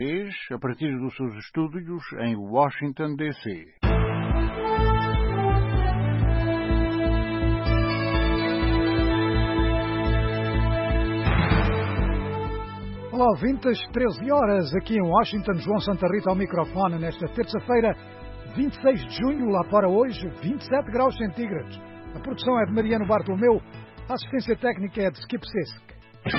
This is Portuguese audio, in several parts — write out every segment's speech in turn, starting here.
a partir dos seus estúdios em Washington, D.C. Olá, ouvintes, 13 horas aqui em Washington, João Santa Rita ao microfone nesta terça-feira, 26 de junho, lá para hoje, 27 graus centígrados. A produção é de Mariano Bartolomeu, a assistência técnica é de Skip Sisk.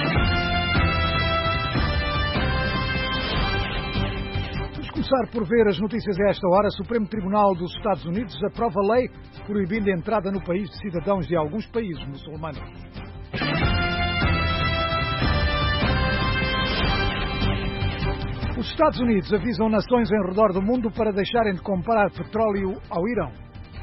Vamos começar por ver as notícias a esta hora. O Supremo Tribunal dos Estados Unidos aprova a lei proibindo a entrada no país de cidadãos de alguns países muçulmanos. Os Estados Unidos avisam nações em redor do mundo para deixarem de comprar petróleo ao Irão.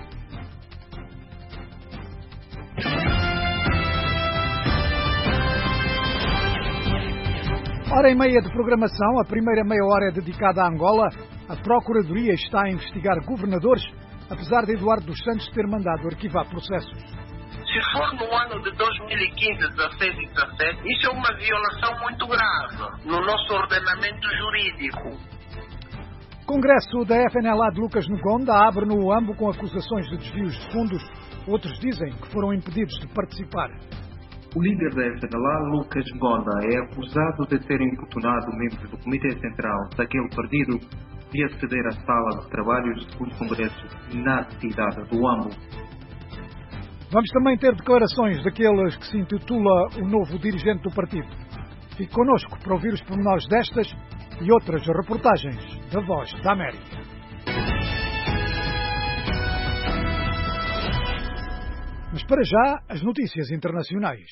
Hora e meia de programação. A primeira meia hora é dedicada a Angola. A Procuradoria está a investigar governadores, apesar de Eduardo dos Santos ter mandado arquivar processos. Se for no ano de 2015, 16 e 17, isso é uma violação muito grave no nosso ordenamento jurídico. Congresso da FNLA de Lucas Ngonda abre no Uambo com acusações de desvios de fundos. Outros dizem que foram impedidos de participar. O líder da FNLA, Lucas Ngonda, é acusado de ter importunado membros do Comitê Central daquele partido de aceder à sala de trabalhos do Congresso na cidade do Uambo. Vamos também ter declarações daqueles que se intitula o novo dirigente do partido. Fique connosco para ouvir os pormenores destas e outras reportagens da Voz da América. Mas para já, as notícias internacionais.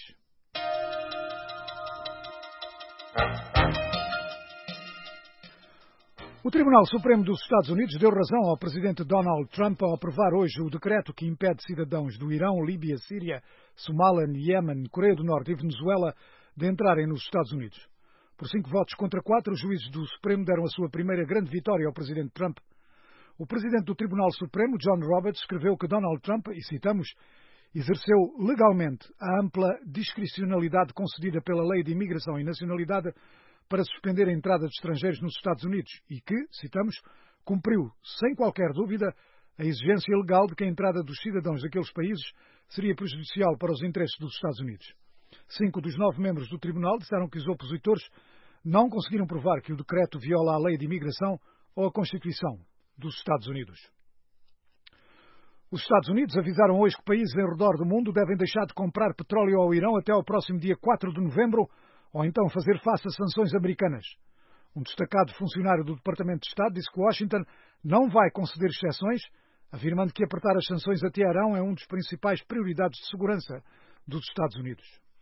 O Tribunal Supremo dos Estados Unidos deu razão ao presidente Donald Trump ao aprovar hoje o decreto que impede cidadãos do Irão, Líbia, Síria, Somália, Iémen, Coreia do Norte e Venezuela de entrarem nos Estados Unidos. Por 5 votos contra 4, os juízes do Supremo deram a sua primeira grande vitória ao presidente Trump. O presidente do Tribunal Supremo, John Roberts, escreveu que Donald Trump, e citamos, exerceu legalmente a ampla discricionalidade concedida pela Lei de Imigração e Nacionalidade para suspender a entrada de estrangeiros nos Estados Unidos e que, citamos, cumpriu, sem qualquer dúvida, a exigência legal de que a entrada dos cidadãos daqueles países seria prejudicial para os interesses dos Estados Unidos. 5 dos 9 membros do Tribunal disseram que os opositores não conseguiram provar que o decreto viola a Lei de Imigração ou a Constituição dos Estados Unidos. Os Estados Unidos avisaram hoje que países em redor do mundo devem deixar de comprar petróleo ao Irão até ao próximo dia 4 de novembro, ou então fazer face a sanções americanas. Um destacado funcionário do Departamento de Estado disse que Washington não vai conceder exceções, afirmando que apertar as sanções a Teherão é uma das principais prioridades de segurança dos Estados Unidos.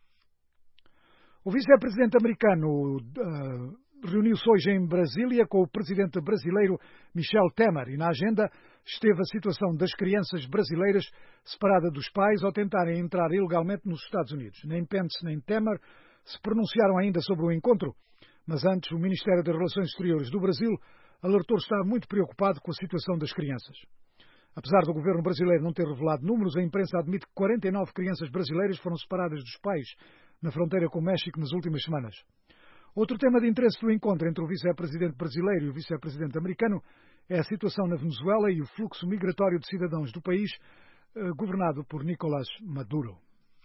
O vice-presidente americano reuniu-se hoje em Brasília com o presidente brasileiro Michel Temer e na agenda esteve a situação das crianças brasileiras separadas dos pais ao tentarem entrar ilegalmente nos Estados Unidos. Nem Pence nem Temer se pronunciaram ainda sobre o encontro, mas antes o Ministério das Relações Exteriores do Brasil alertou estar muito preocupado com a situação das crianças. Apesar do governo brasileiro não ter revelado números, a imprensa admite que 49 crianças brasileiras foram separadas dos pais na fronteira com o México nas últimas semanas. Outro tema de interesse do encontro entre o vice-presidente brasileiro e o vice-presidente americano é a situação na Venezuela e o fluxo migratório de cidadãos do país governado por Nicolás Maduro.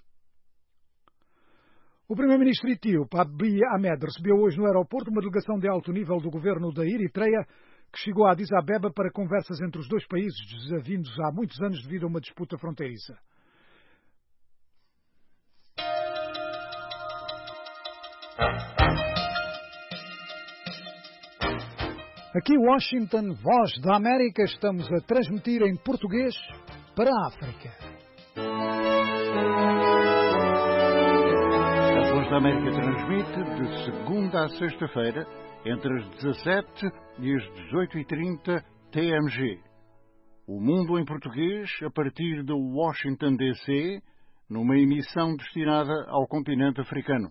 O primeiro-ministro etíope Abiy Ahmed recebeu hoje no aeroporto uma delegação de alto nível do governo da Eritreia que chegou a Addis Abeba para conversas entre os dois países, desavindos há muitos anos devido a uma disputa fronteiriça. Aqui Washington, Voz da América, estamos a transmitir em português para a África. A Voz da América transmite de segunda a sexta-feira, entre as 17 e as 18h30 TMG. O Mundo em Português, a partir de Washington, D.C., numa emissão destinada ao continente africano.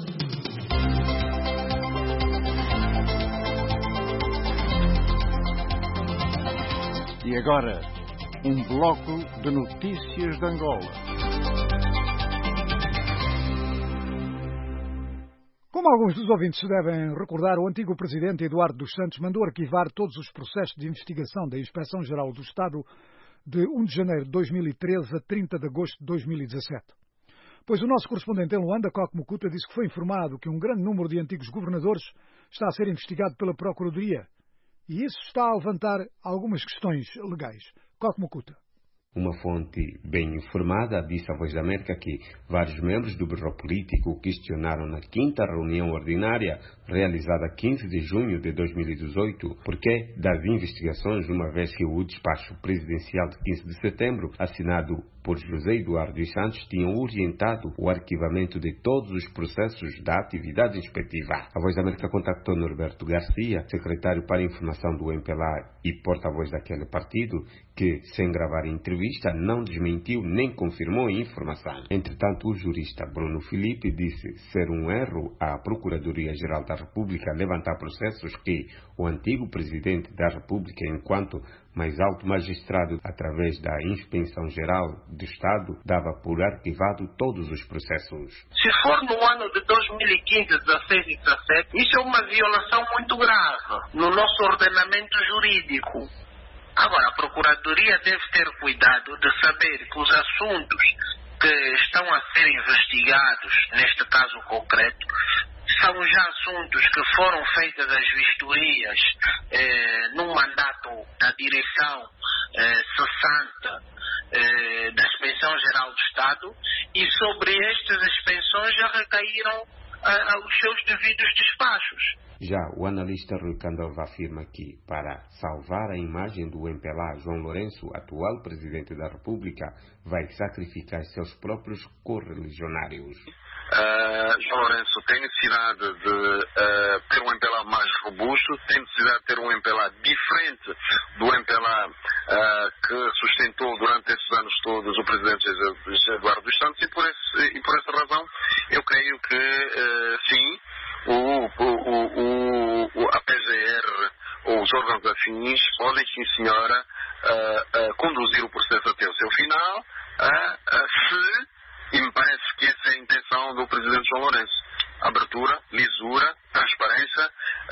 E agora, um bloco de notícias de Angola. Como alguns dos ouvintes se devem recordar, o antigo presidente Eduardo dos Santos mandou arquivar todos os processos de investigação da Inspeção-Geral do Estado de 1 de janeiro de 2013 a 30 de agosto de 2017. Pois o nosso correspondente em Luanda, Coque Mukuta, disse que foi informado que um grande número de antigos governadores está a ser investigado pela Procuradoria. E isso está a levantar algumas questões legais. Coque Mukuta. Uma fonte bem informada disse à Voz da América que vários membros do Bureau Político questionaram na 5ª reunião ordinária, realizada 15 de junho de 2018, porquê das investigações, uma vez que o despacho presidencial de 15 de setembro, assinado por José Eduardo dos Santos, tinham orientado o arquivamento de todos os processos da atividade inspectiva. A Voz da América contactou Norberto Garcia, secretário para a informação do MPLA e porta-voz daquele partido, que, sem gravar a entrevista, não desmentiu nem confirmou a informação. Entretanto, o jurista Bruno Filipe disse ser um erro à Procuradoria-Geral da República levantar processos que o antigo presidente da República, enquanto mais alto magistrado, através da Inspeção-Geral do Estado, dava por arquivado todos os processos. Se for no ano de 2015, 16 e 17, isso é uma violação muito grave no nosso ordenamento jurídico. Agora, a Procuradoria deve ter cuidado de saber que os assuntos que estão a ser investigados, neste caso concreto, são já assuntos que foram feitas as vistorias no mandato da direção cessante da Inspeção-Geral do Estado, e sobre estas inspeções já recaíram os seus devidos despachos. Já o analista Rui Candova afirma que, para salvar a imagem do MPLA, João Lourenço, atual presidente da República, vai sacrificar seus próprios correligionários. João Lourenço tem necessidade de ter um MPLA mais robusto, tem necessidade de ter um MPLA diferente do MPLA que sustentou durante esses anos todos o presidente Eduardo dos Santos, e por essa razão eu creio que sim, a PGR ou os órgãos afins podem, sim senhora, conduzir o processo até o seu final, e me parece que essa é a intenção do presidente João Lourenço. Abertura, lisura, transparência,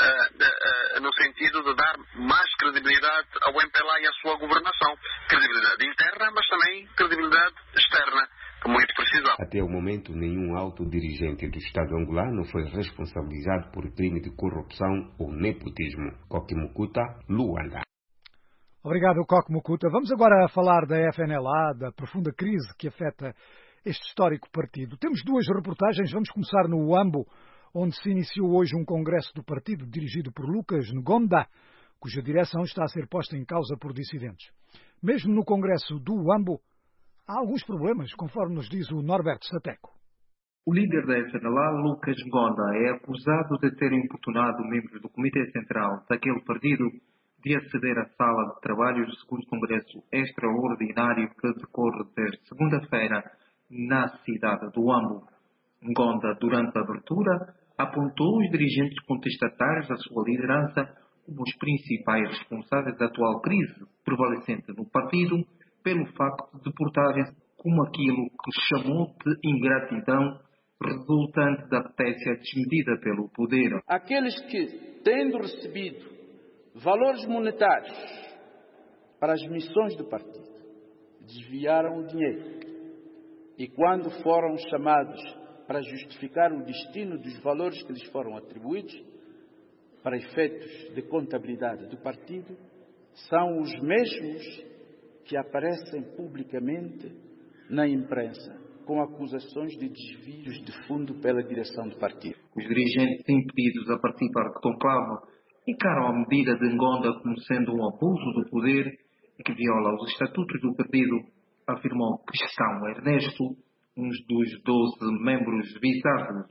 no sentido de dar mais credibilidade ao MPLA e à sua governação. Credibilidade interna, mas também credibilidade externa, que muito precisamos. Até o momento, nenhum alto dirigente do Estado angolano foi responsabilizado por crime de corrupção ou nepotismo. Coque Mukuta, Luanda. Obrigado, Coque Mukuta. Vamos agora falar da FNLA, da profunda crise que afeta este histórico partido. Temos duas reportagens. Vamos começar no Uambo, onde se iniciou hoje um congresso do partido dirigido por Lucas Ngonda, cuja direção está a ser posta em causa por dissidentes. Mesmo no congresso do Uambo, há alguns problemas, conforme nos diz o Norberto Sateco. O líder da FNLA, Lucas Ngonda, é acusado de ter importunado membros do Comitê Central daquele partido de aceder à sala de trabalhos do segundo congresso extraordinário que decorre desde segunda-feira na cidade do Uambo. Ngonda, durante a abertura, apontou os dirigentes contestatários da sua liderança como os principais responsáveis da atual crise prevalecente no partido, pelo facto de portarem-se como aquilo que chamou de ingratidão resultante da peça desmedida pelo poder. Aqueles que, tendo recebido valores monetários para as missões do partido, desviaram o dinheiro, e quando foram chamados para justificar o destino dos valores que lhes foram atribuídos para efeitos de contabilidade do partido, são os mesmos que aparecem publicamente na imprensa com acusações de desvios de fundo pela direção do partido. Os dirigentes impedidos a participar do conclave encaram a medida de Ngonda como sendo um abuso do poder e que viola os estatutos do partido, afirmou Cristão Ernesto, um dos 12 membros visados.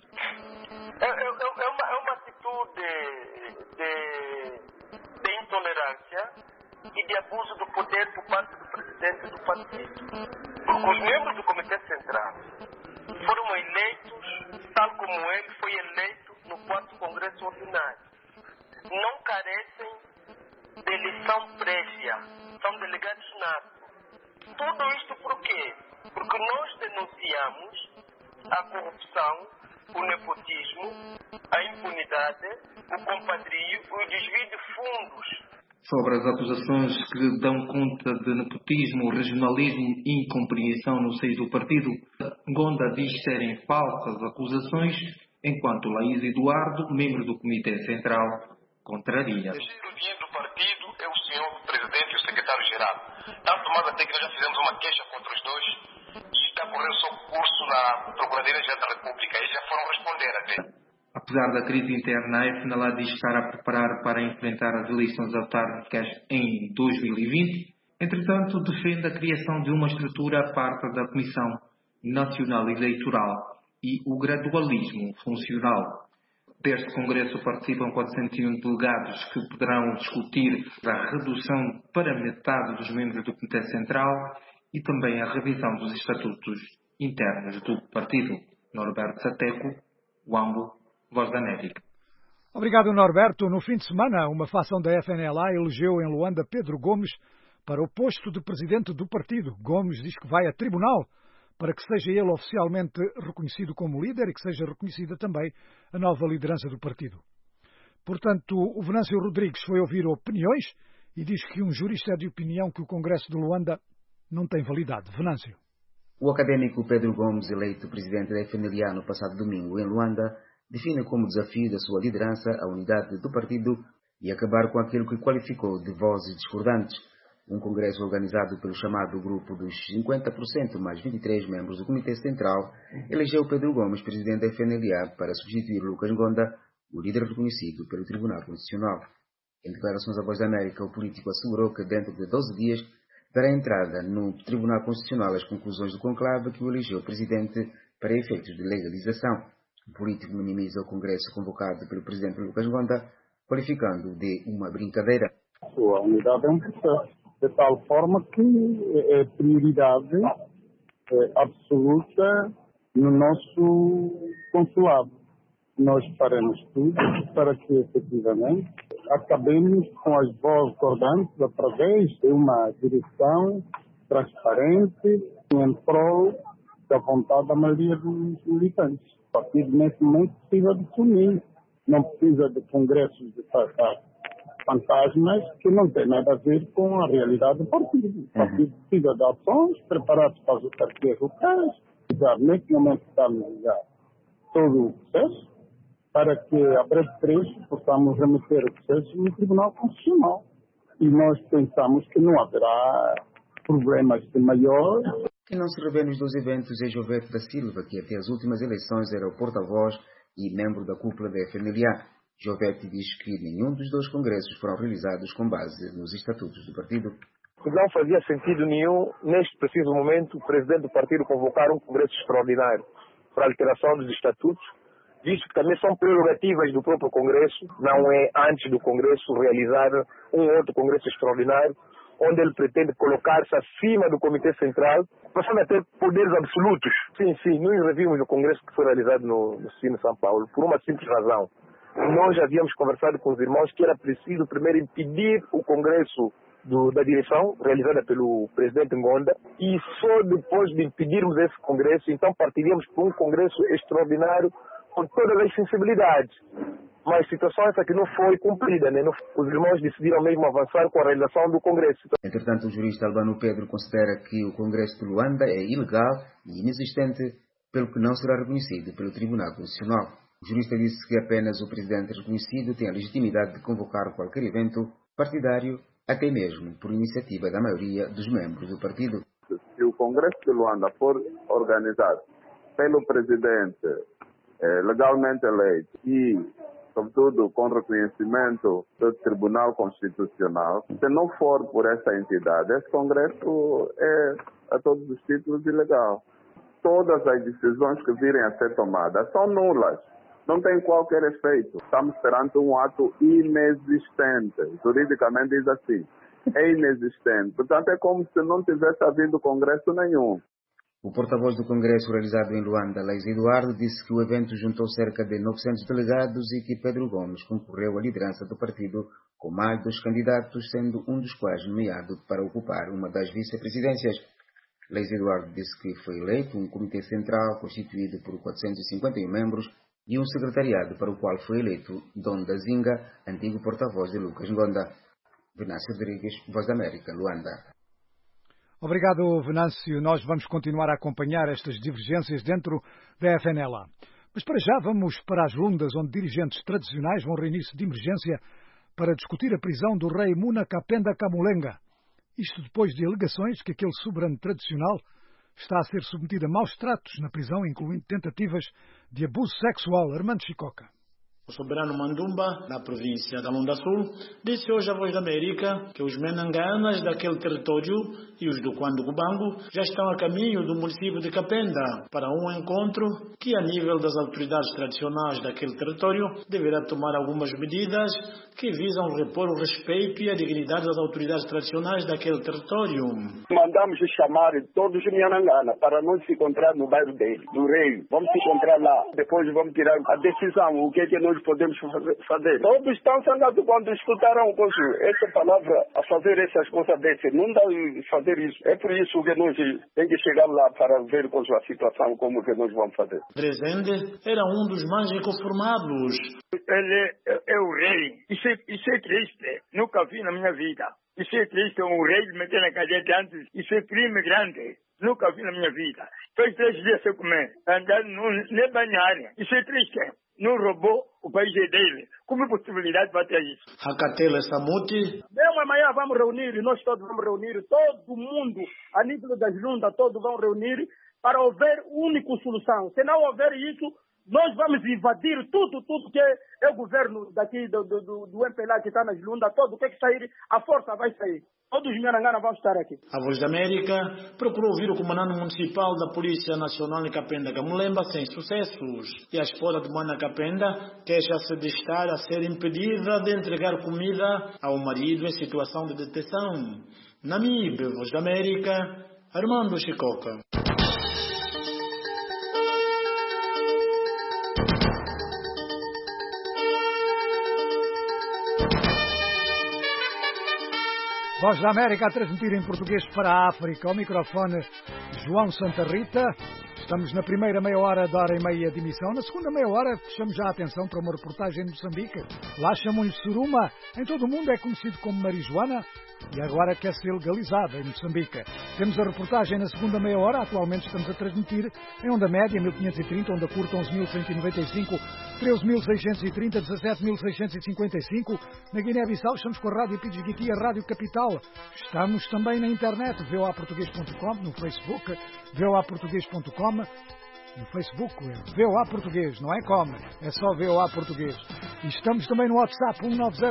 É uma atitude de intolerância e de abuso do poder por parte do presidente do partido. Porque os membros do Comitê Central foram eleitos tal como ele foi eleito no 4º Congresso Ordinário. Não carecem de eleição prévia, são delegados natos. Tudo isto por quê? Porque nós denunciamos a corrupção o nepotismo, a impunidade, o compadrio e o desvio de fundos. Sobre as acusações que dão conta de nepotismo, regionalismo e incompreensão no seio do partido, Ngonda diz serem falsas acusações, enquanto Laís Eduardo, membro do Comitê Central, contraria. O dinheiro do partido é o senhor presidente e o secretário-geral. Tanto mais até que nós já fizemos uma queixa contra os dois e está correndo o seu curso na Procuradoria-Geral da República. Eles já foram responder até. Apesar da crise interna, a FNLA diz estar a preparar para enfrentar as eleições autárquicas em 2020. Entretanto, defende a criação de uma estrutura à parte da Comissão Nacional Eleitoral e o gradualismo funcional. Deste congresso participam 401 delegados que poderão discutir a redução para metade dos membros do Comitê Central e também a revisão dos estatutos internos do partido. Norberto Sateco, Wambo, Voz da América. Obrigado, Norberto. No fim de semana, uma facção da FNLA elegeu em Luanda Pedro Gomes para o posto de presidente do partido. Gomes diz que vai a tribunal para que seja ele oficialmente reconhecido como líder e que seja reconhecida também a nova liderança do partido. Portanto, o Venâncio Rodrigues foi ouvir opiniões e diz que um jurista é de opinião que o Congresso de Luanda não tem validade. Venâncio. O académico Pedro Gomes, eleito presidente da FNLA no passado domingo em Luanda, define como desafio da sua liderança a unidade do partido e acabar com aquilo que qualificou de vozes discordantes. Um congresso organizado pelo chamado grupo dos 50% mais 23 membros do Comitê Central elegeu Pedro Gomes presidente da FNLA para substituir Lucas Ngonda, o líder reconhecido pelo Tribunal Constitucional. Em declarações à Voz da América, o político assegurou que dentro de 12 dias dará entrada no Tribunal Constitucional as conclusões do conclave que o elegeu presidente para efeitos de legalização. O político minimiza o congresso convocado pelo presidente Lucas Ngonda, qualificando-o de uma brincadeira. A unidade é um processo de tal forma que é prioridade absoluta no nosso consulado. Nós faremos tudo para que, efetivamente, acabemos com as vozes discordantes através de uma direção transparente em prol da vontade da maioria dos militantes. O partido, nesse momento, precisa de sumir, não precisa de congressos de fantasmas que não tem nada a ver com a realidade do partido. O partido precisa de ações preparadas para as autarquias locais. Neste momento estamos já todo o processo para que, a breve trecho, possamos remeter o processo no Tribunal Constitucional. E nós pensamos que não haverá problemas de maior. Quem não se revê nos dois eventos é Jovete da Silva, que até as últimas eleições era o porta-voz e membro da cúpula da FNLA. Jovete diz que nenhum dos dois congressos foram realizados com base nos estatutos do partido. Não fazia sentido nenhum, neste preciso momento, o presidente do partido convocar um congresso extraordinário para a alteração dos estatutos, visto que também são prerrogativas do próprio congresso, não é antes do congresso realizar um outro congresso extraordinário, onde ele pretende colocar-se acima do Comitê Central, passando a ter poderes absolutos. Sim, nós revimos no congresso que foi realizado no Cine São Paulo, por uma simples razão. Nós já havíamos conversado com os irmãos que era preciso primeiro impedir o congresso da direção, realizada pelo presidente Ngonda, e só depois de impedirmos esse congresso, então partiríamos para um congresso extraordinário com todas as sensibilidades. Mas a situação essa que não foi cumprida, né? Os irmãos decidiram mesmo avançar com a realização do congresso. Entretanto, o jurista Albano Pedro considera que o congresso de Luanda é ilegal e inexistente, pelo que não será reconhecido pelo Tribunal Constitucional. O jurista disse que apenas o presidente reconhecido tem a legitimidade de convocar qualquer evento partidário, até mesmo por iniciativa da maioria dos membros do partido. Se o Congresso de Luanda for organizado pelo presidente legalmente eleito e, sobretudo, com reconhecimento do Tribunal Constitucional, se não for por essa entidade, esse Congresso é, a todos os títulos, ilegal. Todas as decisões que virem a ser tomadas são nulas. Não tem qualquer efeito. Estamos perante um ato inexistente. Juridicamente diz assim, é inexistente. Portanto, é como se não tivesse havido congresso nenhum. O porta-voz do congresso realizado em Luanda, Laís Eduardo, disse que o evento juntou cerca de 900 delegados e que Pedro Gomes concorreu à liderança do partido com mais 2 candidatos, sendo um dos quais nomeado para ocupar uma das vice-presidências. Leis Eduardo disse que foi eleito um comitê central constituído por 451 membros e um secretariado para o qual foi eleito Dom da Zinga, antigo porta-voz de Lucas Ngonda. Venâncio Rodrigues, Voz da América, Luanda. Obrigado, Venâncio. Nós vamos continuar a acompanhar estas divergências dentro da FNLA. Mas para já vamos para as Lundas, onde dirigentes tradicionais vão reunir-se de emergência para discutir a prisão do rei Muna Kapenda Kamulenga. Isto depois de alegações que aquele soberano tradicional está a ser submetido a maus tratos na prisão, incluindo tentativas de abuso sexual. Armando Chicoca. O soberano Mandumba, da província da Lunda Sul, disse hoje à Voz da América que os menanganas daquele território e os do Quandugubango já estão a caminho do município de Kapenda para um encontro que, a nível das autoridades tradicionais daquele território, deverá tomar algumas medidas que visam repor o respeito e a dignidade das autoridades tradicionais daquele território. Mandamos chamar todos os menanganas para nós se encontrar no bairro dele, do rei. Vamos se encontrar lá. Depois vamos tirar a decisão, o que é que nós podemos fazer. Todos estão sangados quando escutaram essa palavra, a fazer essas coisas dessas. Não dá fazer isso. É por isso que nós temos que chegar lá para ver com a situação, como que nós vamos fazer. Rezende era um dos mais inconformados. Ele é o rei. Isso é triste. Nunca vi na minha vida. Isso é triste, um rei meter na cadeia antes. Isso é crime grande. Nunca vi na minha vida. Fez 3 dias sem comer. Andar nem banhar. Isso é triste. Não roubou, o país é dele. Como é possibilidade de ter isso? Hakatela Samuti. Mesmo amanhã vamos reunir, nós todos vamos reunir, todo mundo, a nível das juntas, todos vão reunir para haver única solução. Se não houver isso, nós vamos invadir tudo que é o governo daqui do MPLA que está nas juntas, todo o que sair, a força vai sair. Todos os Mianangana vão estar aqui. A Voz da América procurou ouvir o comandante municipal da Polícia Nacional de Kapenda Kamulemba sem sucessos. E a esposa de Mana Kapenda queixa-se de estar a ser impedida de entregar comida ao marido em situação de detenção. Namibe, Voz da América, Armando Chicoca. Voz da América a transmitir em português para a África. Ao microfone, João Santa Rita. Estamos na primeira meia hora da hora e meia de emissão. Na segunda meia hora, fechamos já a atenção para uma reportagem de Moçambique. Lá chamam-lhe suruma. Em todo o mundo é conhecido como marijuana e agora quer ser legalizada em Moçambique. Temos a reportagem na segunda meia hora. Atualmente estamos a transmitir em onda média 1530, onda curta 11.195, 13.630, 17.655. Na Guiné-Bissau estamos com a Rádio Pidgiti, a Rádio Capital. Estamos também na internet, voaportuguês.com, no Facebook, voaportuguês.com. No Facebook, VOA Português, não é com, é só VOA Português. E estamos também no WhatsApp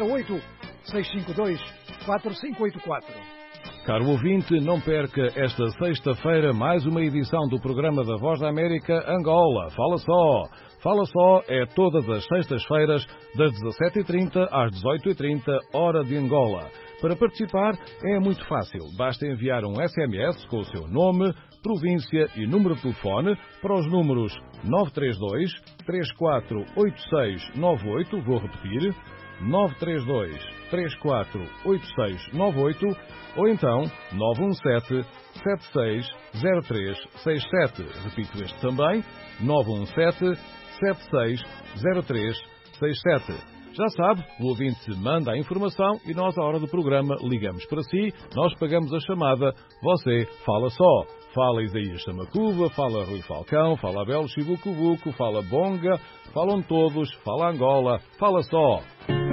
1908-652-4584. Caro ouvinte, não perca esta sexta-feira mais uma edição do programa da Voz da América Angola. Fala Só! Fala Só é todas as sextas-feiras, das 17h30 às 18h30, hora de Angola. Para participar é muito fácil. Basta enviar um SMS com o seu nome, província e número de telefone para os números 932 348698, vou repetir, 932 348698, ou então 917 760367. Repito este também, 917 760367. Já sabe, o ouvinte manda a informação e nós, à hora do programa, ligamos para si, nós pagamos a chamada, você fala só. Fala Isaías Samacuva, fala Rui Falcão, fala Abel Chibucubuco, fala Bonga, falam todos, fala Angola, fala só.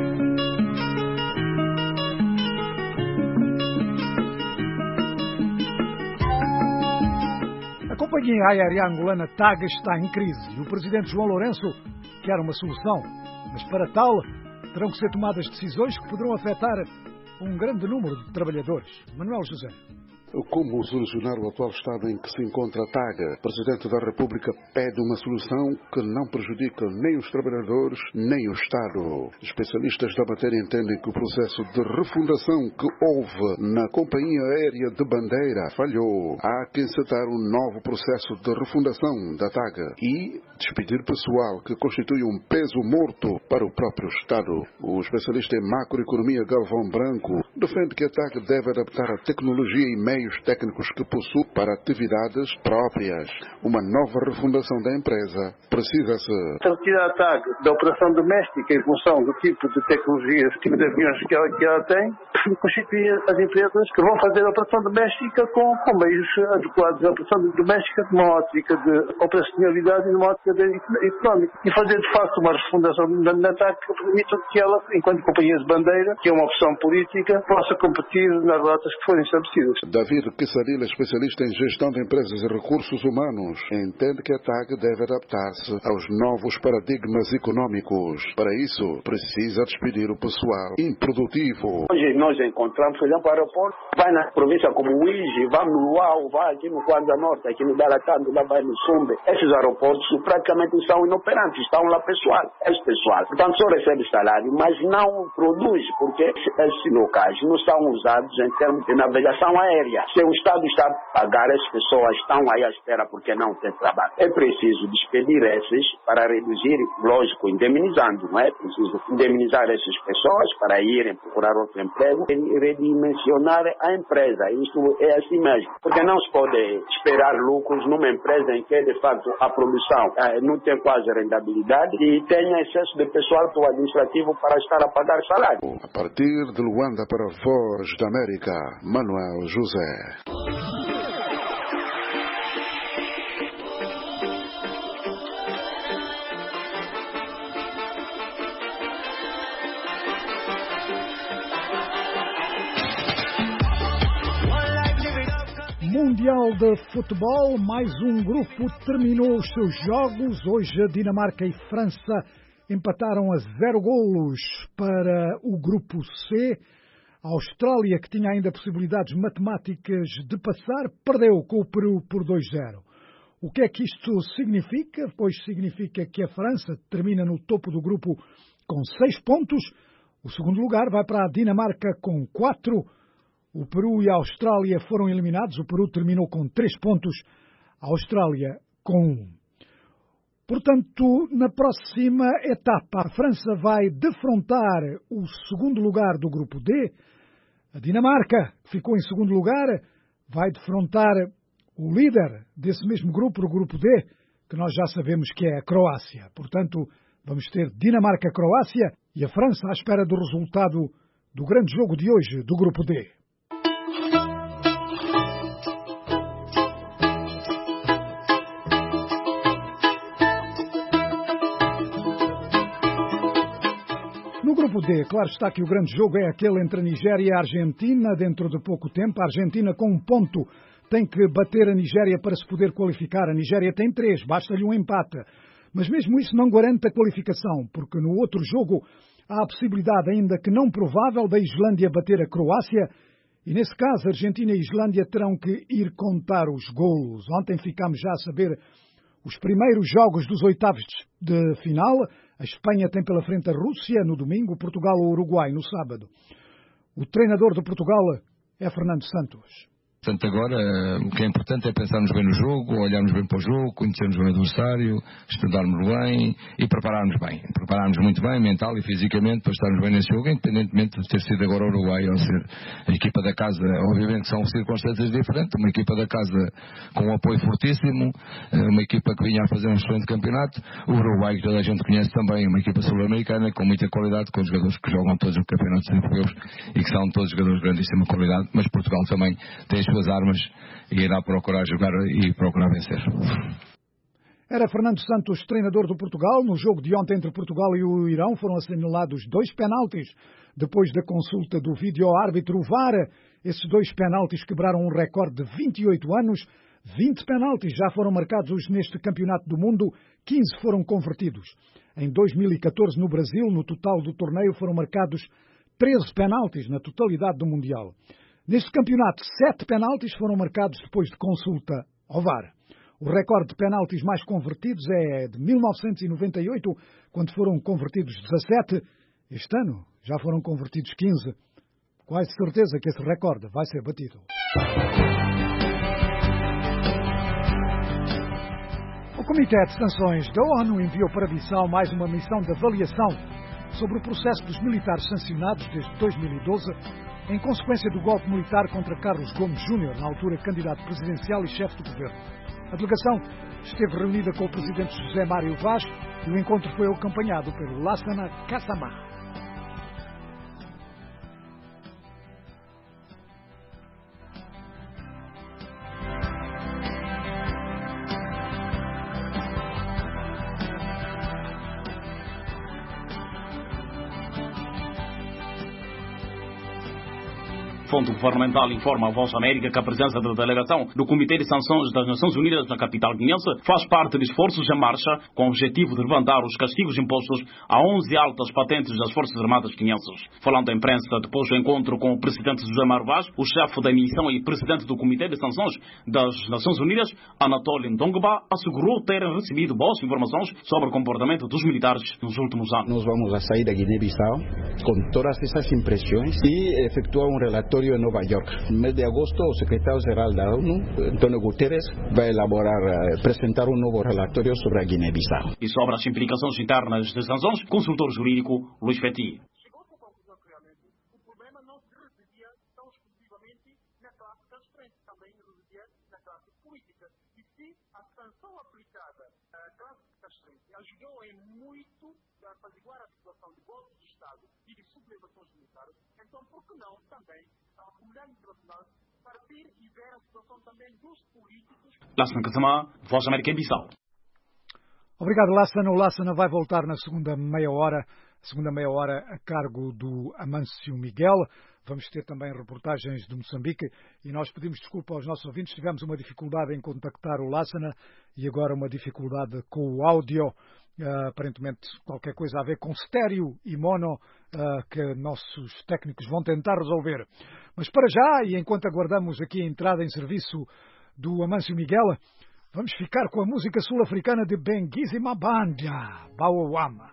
A companhia aérea angolana TAG está em crise e o presidente João Lourenço quer uma solução. Mas para tal, terão que ser tomadas decisões que poderão afetar um grande número de trabalhadores. Manuel José. Como solucionar o atual estado em que se encontra a TAG? O Presidente da República pede uma solução que não prejudique nem os trabalhadores, nem o Estado. Especialistas da matéria entendem que o processo de refundação que houve na Companhia Aérea de Bandeira falhou. Há que encetar um novo processo de refundação da TAG e despedir pessoal que constitui um peso morto para o próprio Estado. O especialista em macroeconomia Galvão Branco defende que a TAG deve adaptar a tecnologia e métodos meios técnicos que possui para atividades próprias. Uma nova refundação da empresa precisa-se. A retirar a TAG da operação doméstica em função do tipo de tecnologias, tipo de aviões que ela tem, constitui as empresas que vão fazer a operação doméstica com meios adequados à operação doméstica de uma ótica de operacionalidade e de uma ótica económica. E fazer, de facto, uma refundação da TAG que permita que ela, enquanto companhia de bandeira, que é uma opção política, possa competir nas rotas que forem estabelecidas. David Quissadilla, especialista em gestão de empresas e recursos humanos, entende que a TAG deve adaptar-se aos novos paradigmas econômicos. Para isso, precisa despedir o pessoal improdutivo. Hoje nós encontramos, por exemplo, o aeroporto, vai na província como Uíge, vai no Luau, vai aqui no Kwanza Norte, aqui no Dalatando, lá vai no Sumbe. Esses aeroportos praticamente estão inoperantes, estão lá pessoal. Portanto, só recebe salário, mas não produz, porque esses locais não estão usados em termos de navegação aérea. Se o Estado está a pagar, as pessoas estão aí à espera porque não tem trabalho. É preciso despedir esses para reduzir, lógico, indemnizando, não é? Preciso indemnizar essas pessoas para irem procurar outro emprego e redimensionar a empresa. Isso é assim mesmo. Porque não se pode esperar lucros numa empresa em que, de facto, a produção não tem quase rentabilidade e tem excesso de pessoal do administrativo para estar a pagar salário. A partir de Luanda para a Voz da América, Manuel José. Mundial de Futebol, mais um grupo terminou os seus jogos. Hoje a Dinamarca e França empataram a 0 golos para o grupo C. A Austrália, que tinha ainda possibilidades matemáticas de passar, perdeu com o Peru por 2-0. O que é que isto significa? Pois significa que a França termina no topo do grupo com 6 pontos. O segundo lugar vai para a Dinamarca com 4. O Peru e a Austrália foram eliminados. O Peru terminou com 3 pontos, a Austrália com 1. Portanto, na próxima etapa, a França vai defrontar o segundo lugar do grupo D. A Dinamarca, que ficou em segundo lugar, vai defrontar o líder desse mesmo grupo, o grupo D, que nós já sabemos que é a Croácia. Portanto, vamos ter Dinamarca-Croácia e a França à espera do resultado do grande jogo de hoje do grupo D. No grupo D, claro está que o grande jogo é aquele entre a Nigéria e a Argentina dentro de pouco tempo. A Argentina com 1 ponto tem que bater a Nigéria para se poder qualificar. A Nigéria tem 3, basta-lhe um empate. Mas mesmo isso não garante a qualificação, porque no outro jogo há a possibilidade, ainda que não provável, da Islândia bater a Croácia. E nesse caso, a Argentina e a Islândia terão que ir contar os golos. Ontem ficámos já a saber os primeiros jogos dos oitavos de final. A Espanha tem pela frente a Rússia no domingo, Portugal ou Uruguai no sábado. O treinador de Portugal é Fernando Santos. Portanto, agora o que é importante é pensarmos bem no jogo, olharmos bem para o jogo, conhecermos bem o adversário, estudarmos bem e prepararmos bem. Prepararmos muito bem, mental e fisicamente, para estarmos bem nesse jogo, independentemente de ter sido agora o Uruguai ou ser a equipa da casa. Obviamente que são circunstâncias diferentes, uma equipa da casa com um apoio fortíssimo, uma equipa que vinha a fazer um excelente campeonato, o Uruguai que toda a gente conhece também, uma equipa sul-americana com muita qualidade, com jogadores que jogam todos os campeonatos europeus e que são todos jogadores de grandíssima qualidade, mas Portugal também tem as suas armas e irá procurar jogar e procurar vencer. Era Fernando Santos, treinador do Portugal. No jogo de ontem entre Portugal e o Irão foram assinalados 2 penaltis. Depois da consulta do vídeo-árbitro VAR, esses 2 penaltis quebraram um recorde de 28 anos. 20 penaltis já foram marcados hoje neste Campeonato do Mundo, 15 foram convertidos. Em 2014, no Brasil, no total do torneio, foram marcados 13 penaltis na totalidade do Mundial. Neste campeonato, 7 penaltis foram marcados depois de consulta ao VAR. O recorde de penaltis mais convertidos é de 1998, quando foram convertidos 17. Este ano já foram convertidos 15. Quase certeza que esse recorde vai ser batido. O Comitê de Sanções da ONU enviou para Bissau mais uma missão de avaliação sobre o processo dos militares sancionados desde 2012 em consequência do golpe militar contra Carlos Gomes Júnior, na altura candidato presidencial e chefe do governo. A delegação esteve reunida com o presidente José Mário Vaz e o encontro foi acompanhado pelo Lassana Kassamah. Fonte governamental informa a Voz América que a presença da delegação do Comitê de Sanções das Nações Unidas na capital guineense faz parte de esforços em marcha com o objetivo de levantar os castigos impostos a 11 altas patentes das Forças Armadas guineenses. Falando à imprensa depois do encontro com o presidente José Mário Vaz, o chefe da missão e presidente do Comitê de Sanções das Nações Unidas, Anatoly Ndongba, assegurou terem recebido boas informações sobre o comportamento dos militares nos últimos anos. Nós vamos sair da Guiné-Bissau com todas essas impressões e efetuar um relatório em Nova York. No mês de agosto, o secretário-geral da ONU, António Guterres, vai apresentar um novo relatório sobre a Guiné-Bissau. E sobre as implicações internas das sanções, consultor jurídico Luís Feti. Ajudou em muito a apaziguar a situação de golpes de Estado e de sublevações militares. Então, por que não também a comunidade internacional partir e ver a situação também dos políticos? Lassana Kassamah, Voz América em Bissau. Obrigado, Lassana. O Lassana vai voltar na segunda meia hora a cargo do Amâncio Miguel. Vamos ter também reportagens de Moçambique e nós pedimos desculpa aos nossos ouvintes. Tivemos uma dificuldade em contactar o Lassana e agora uma dificuldade com o áudio. Aparentemente qualquer coisa a ver com estéreo e mono que nossos técnicos vão tentar resolver. Mas para já, e enquanto aguardamos aqui a entrada em serviço do Amâncio Miguel, vamos ficar com a música sul-africana de Bengizzi Mabanda, Bawawama.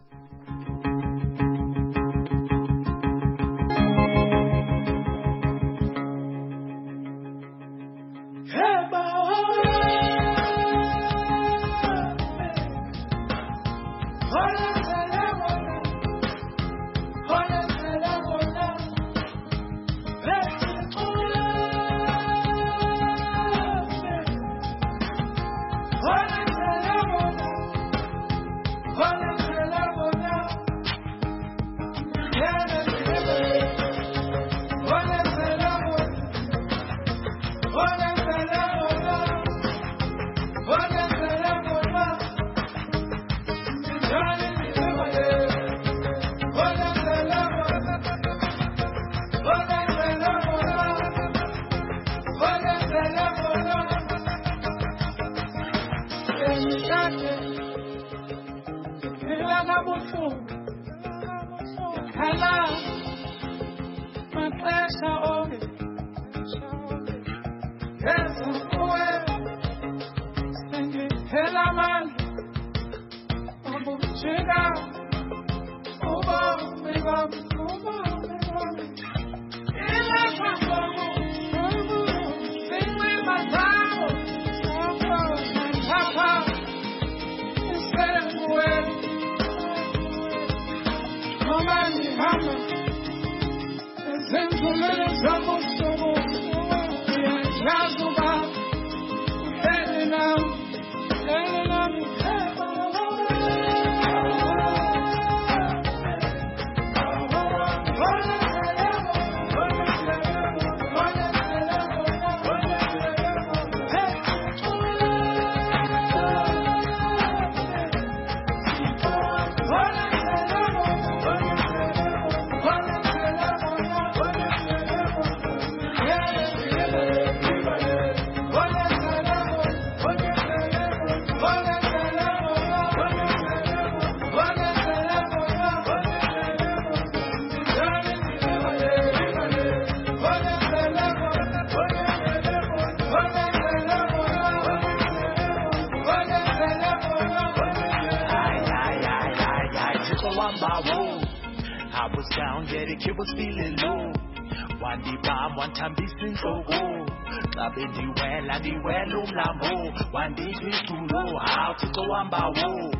I was down, yeah, the kid was feeling low. One the bomb, one time this thing so go. Club in the well, lambo. One day this too low, how to go on bawo.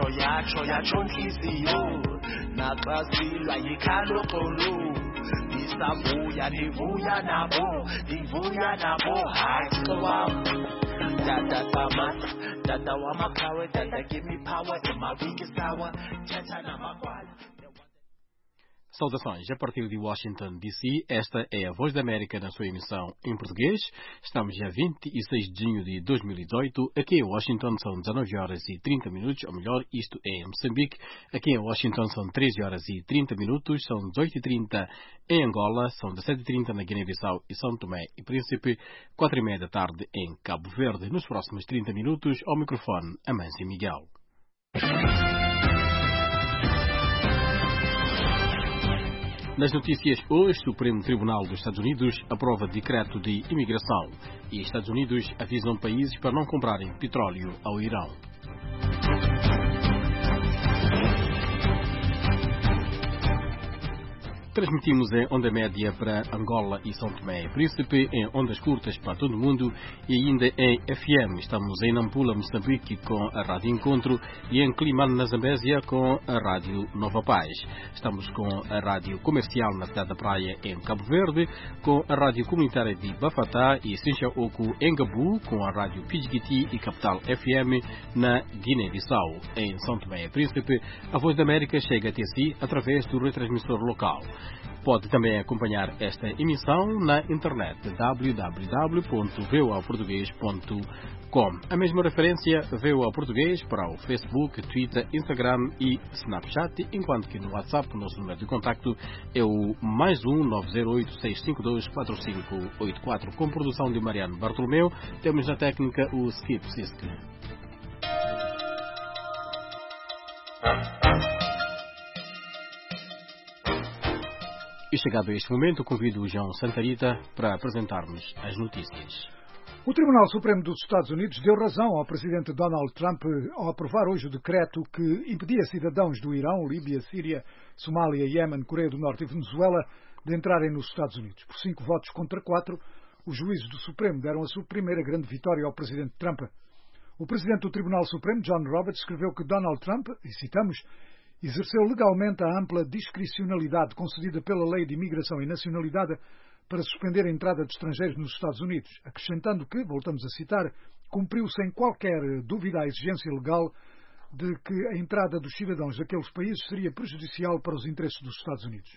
Yacho, nkisi yo. Nakasi, la yikalo kolo. This Savuya, Divuya Nabo, Divuya Nabo, High Sawam. Dada Bama, Dada Wamakawa, Dada give me power, in my weakest hour, Chachana Makwala. Saudações, a partir de Washington, D.C., esta é a Voz da América na sua emissão em português. Estamos dia 26 de junho de 2018. Aqui em Washington são 19 horas e 30 minutos, ou melhor, isto é em Moçambique. Aqui em Washington são 13 horas e 30 minutos, são 18h30 em Angola, são 17h30 na Guiné-Bissau e São Tomé e Príncipe, 4h30 da tarde em Cabo Verde. Nos próximos 30 minutos, ao microfone, Amâncio Miguel. Nas notícias hoje, o Supremo Tribunal dos Estados Unidos aprova decreto de imigração e Estados Unidos avisam países para não comprarem petróleo ao Irão. Transmitimos em onda média para Angola e São Tomé e Príncipe, em ondas curtas para todo o mundo e ainda em FM. Estamos em Nampula, Moçambique, com a Rádio Encontro e em Climane, na Zambésia, com a Rádio Nova Paz. Estamos com a Rádio Comercial na cidade da Praia, em Cabo Verde, com a Rádio Comunitária de Bafatá e Sincha-Oco, em Gabu, com a Rádio Pidgiti e Capital FM na Guiné-Bissau. Em São Tomé e Príncipe, a Voz da América chega até si através do retransmissor local. Pode também acompanhar esta emissão na internet www.voaportugues.com. A mesma referência VOA Português para o Facebook, Twitter, Instagram e Snapchat, enquanto que no WhatsApp o nosso número de contacto é o +1 908 652 4584. Com produção de Mariano Bartolomeu, temos na técnica o Skip Sisk. E chegado a este momento, convido o João Santarita para apresentar-nos as notícias. O Tribunal Supremo dos Estados Unidos deu razão ao presidente Donald Trump ao aprovar hoje o decreto que impedia cidadãos do Irão, Líbia, Síria, Somália, Iémen, Coreia do Norte e Venezuela de entrarem nos Estados Unidos. Por 5 votos contra 4, os juízes do Supremo deram a sua primeira grande vitória ao presidente Trump. O presidente do Tribunal Supremo, John Roberts, escreveu que Donald Trump, e citamos, exerceu legalmente a ampla discricionalidade concedida pela Lei de Imigração e Nacionalidade para suspender a entrada de estrangeiros nos Estados Unidos, acrescentando que, voltamos a citar, cumpriu sem qualquer dúvida a exigência legal de que a entrada dos cidadãos daqueles países seria prejudicial para os interesses dos Estados Unidos.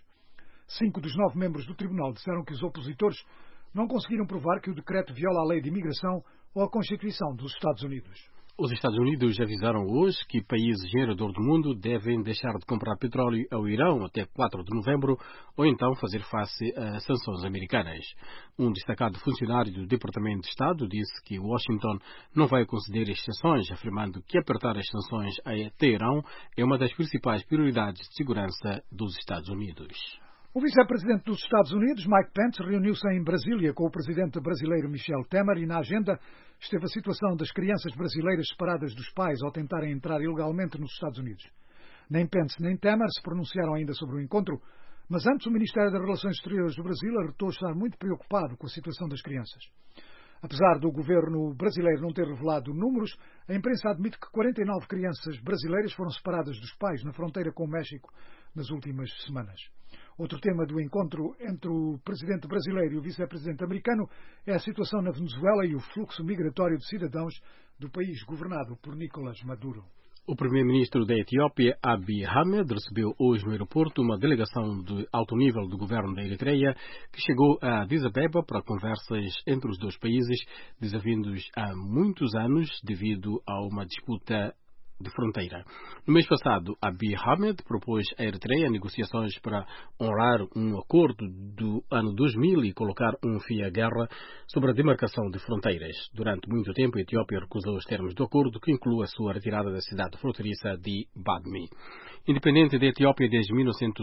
5 dos 9 membros do Tribunal disseram que os opositores não conseguiram provar que o decreto viola a Lei de Imigração ou a Constituição dos Estados Unidos. Os Estados Unidos avisaram hoje que países em redor do mundo devem deixar de comprar petróleo ao Irão até 4 de novembro ou então fazer face a sanções americanas. Um destacado funcionário do Departamento de Estado disse que Washington não vai conceder exceções, afirmando que apertar as sanções a Teherão é uma das principais prioridades de segurança dos Estados Unidos. O vice-presidente dos Estados Unidos, Mike Pence, reuniu-se em Brasília com o presidente brasileiro Michel Temer e na agenda esteve a situação das crianças brasileiras separadas dos pais ao tentarem entrar ilegalmente nos Estados Unidos. Nem Pence nem Temer se pronunciaram ainda sobre o encontro, mas antes o Ministério das Relações Exteriores do Brasil alertou estar muito preocupado com a situação das crianças. Apesar do governo brasileiro não ter revelado números, a imprensa admite que 49 crianças brasileiras foram separadas dos pais na fronteira com o México nas últimas semanas. Outro tema do encontro entre o presidente brasileiro e o vice-presidente americano é a situação na Venezuela e o fluxo migratório de cidadãos do país governado por Nicolás Maduro. O primeiro-ministro da Etiópia, Abiy Ahmed, recebeu hoje no aeroporto uma delegação de alto nível do governo da Eritreia que chegou a Addis Abeba para conversas entre os dois países, desavindos há muitos anos devido a uma disputa de fronteira. No mês passado, Abiy Ahmed propôs à Eritreia negociações para honrar um acordo do ano 2000 e colocar um fim à guerra sobre a demarcação de fronteiras. Durante muito tempo, a Etiópia recusou os termos do acordo, que inclui a sua retirada da cidade fronteiriça de Badme. Independente da Etiópia desde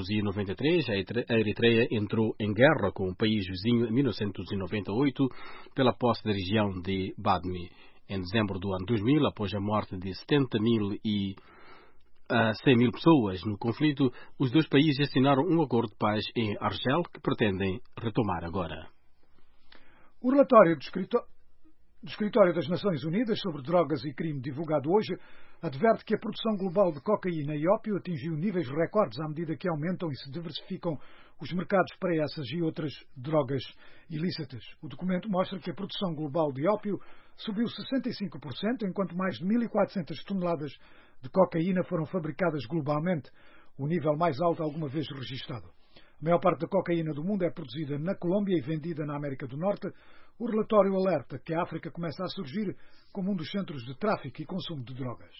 1993, a Eritreia entrou em guerra com o país vizinho em 1998 pela posse da região de Badme. Em dezembro do ano 2000, após a morte de 70.000 e 100.000 pessoas no conflito, os dois países assinaram um acordo de paz em Argel que pretendem retomar agora. O relatório do escritório... O Escritório das Nações Unidas sobre Drogas e Crime, divulgado hoje, adverte que a produção global de cocaína e ópio atingiu níveis recordes à medida que aumentam e se diversificam os mercados para essas e outras drogas ilícitas. O documento mostra que a produção global de ópio subiu 65%, enquanto mais de 1.400 toneladas de cocaína foram fabricadas globalmente, o nível mais alto alguma vez registado. A maior parte da cocaína do mundo é produzida na Colômbia e vendida na América do Norte. O relatório alerta que a África começa a surgir como um dos centros de tráfico e consumo de drogas.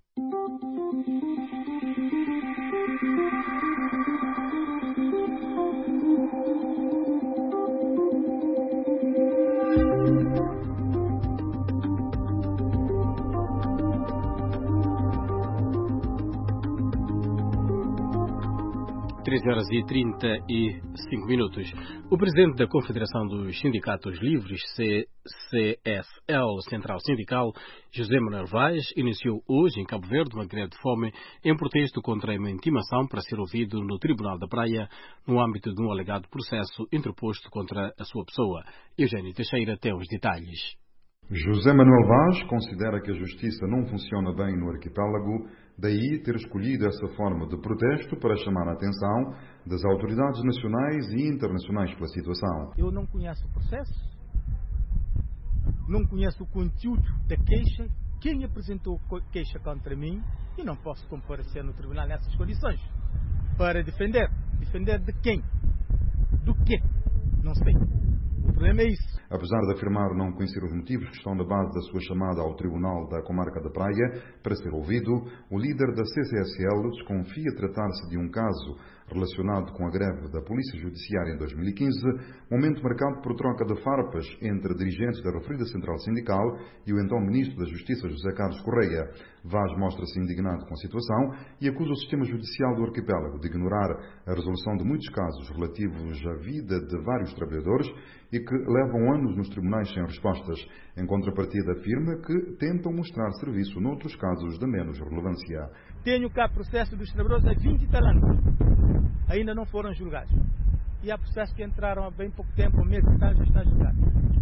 Horas e 35 minutos. O presidente da Confederação dos Sindicatos Livres, CSL, Central Sindical, José Manuel Vaz, iniciou hoje em Cabo Verde uma greve de fome em protesto contra uma intimação para ser ouvido no Tribunal da Praia no âmbito de um alegado processo interposto contra a sua pessoa. Eugênio Teixeira tem os detalhes. José Manuel Vaz considera que a justiça não funciona bem no arquipélago, daí ter escolhido essa forma de protesto para chamar a atenção das autoridades nacionais e internacionais pela situação. Eu não conheço o processo, não conheço o conteúdo da queixa, quem apresentou queixa contra mim e não posso comparecer no tribunal nessas condições para defender. Defender de quem? Do quê? Não sei. O problema é isso. Apesar de afirmar não conhecer os motivos que estão na base da sua chamada ao Tribunal da Comarca da Praia para ser ouvido, o líder da CCSL desconfia tratar-se de um caso relacionado com a greve da Polícia Judiciária em 2015, momento marcado por troca de farpas entre dirigentes da referida Central Sindical e o então Ministro da Justiça, José Carlos Correia. Vaz mostra-se indignado com a situação e acusa o sistema judicial do arquipélago de ignorar a resolução de muitos casos relativos à vida de vários trabalhadores e que levam anos nos tribunais sem respostas. Em contrapartida, afirma que tentam mostrar serviço noutros casos de menos relevância. Tenho cá processo dos trabalhadores há 20 e tal anos. Ainda não foram julgados. E há processos que entraram há bem pouco tempo, um mês e tal, já está julgado.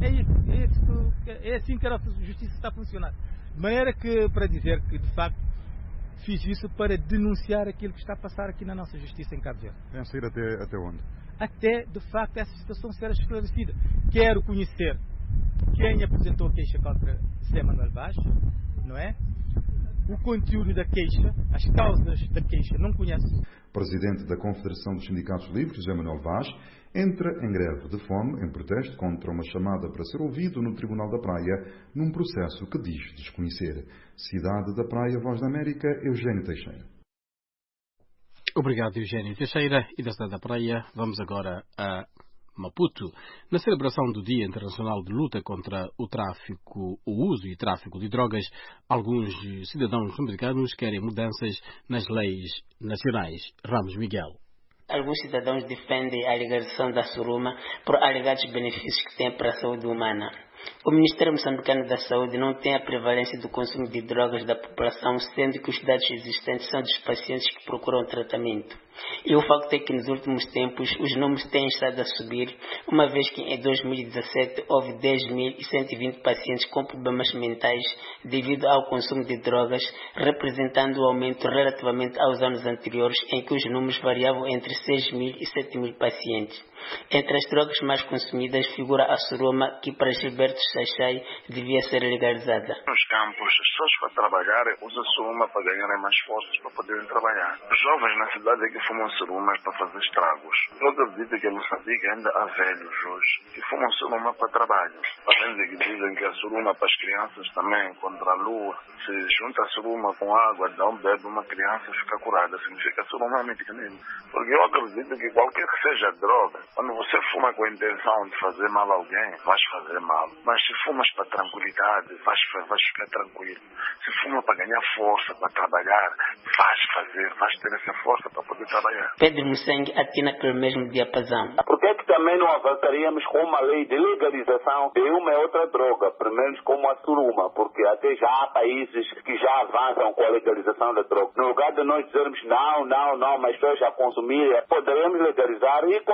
É assim que a nossa justiça está a funcionar. De maneira que, para dizer que, de facto, fiz isso para denunciar aquilo que está a passar aqui na nossa justiça em Cabo Verde. Pensa ir até onde? Até, de facto, essa situação ser esclarecida. Quero conhecer quem apresentou a queixa contra José Manuel Vaz, não é? O conteúdo da queixa, as causas da queixa, não conheço. Presidente da Confederação dos Sindicatos Livres, José Manuel Vaz, entra em greve de fome em protesto contra uma chamada para ser ouvido no Tribunal da Praia num processo que diz desconhecer. Cidade da Praia, Voz da América, Eugênio Teixeira. Obrigado, Eugênio Teixeira. E da Cidade da Praia, vamos agora a Maputo. Na celebração do Dia Internacional de Luta contra o uso e tráfico de drogas, alguns cidadãos americanos querem mudanças nas leis nacionais. Ramos Miguel. Alguns cidadãos defendem a legalização da suruma por alegados benefícios que tem para a saúde humana. O Ministério Moçambicano da Saúde não tem a prevalência do consumo de drogas da população, sendo que os dados existentes são dos pacientes que procuram tratamento. E o facto é que nos últimos tempos os números têm estado a subir, uma vez que em 2017 houve 10.120 pacientes com problemas mentais devido ao consumo de drogas, representando um aumento relativamente aos anos anteriores, em que os números variavam entre 6.000 e 7.000 pacientes. Entre as drogas mais consumidas figura a suruma, que para Gilberto Xaxai devia ser legalizada. Nos campos, as pessoas para trabalhar usam suruma para ganharem mais forças para poderem trabalhar. Os jovens na cidade é que fumam surumas para fazer estragos. Eu acredito que em Moçambique ainda há velhos hoje que fumam suruma para trabalho. Além de que dizem que a suruma para as crianças também contra a lua. Se junta a suruma com água, dá um bebe, uma criança fica curada. Significa suruma é medicamento. Porque eu acredito que qualquer que seja droga, quando você fuma com a intenção de fazer mal a alguém, vais fazer mal. Mas se fumas para tranquilidade, vais ficar tranquilo. Se fuma para ganhar força, para trabalhar, vais ter essa força para poder trabalhar. Pedro Musengue atina pelo mesmo diapasão. Por que também não avançaríamos com uma lei de legalização de uma e outra droga, pelo menos como a suruma, porque até já há países que já avançam com a legalização da droga. No lugar de nós dizermos não, mas pessoas já consumirem, poderemos legalizar e controlar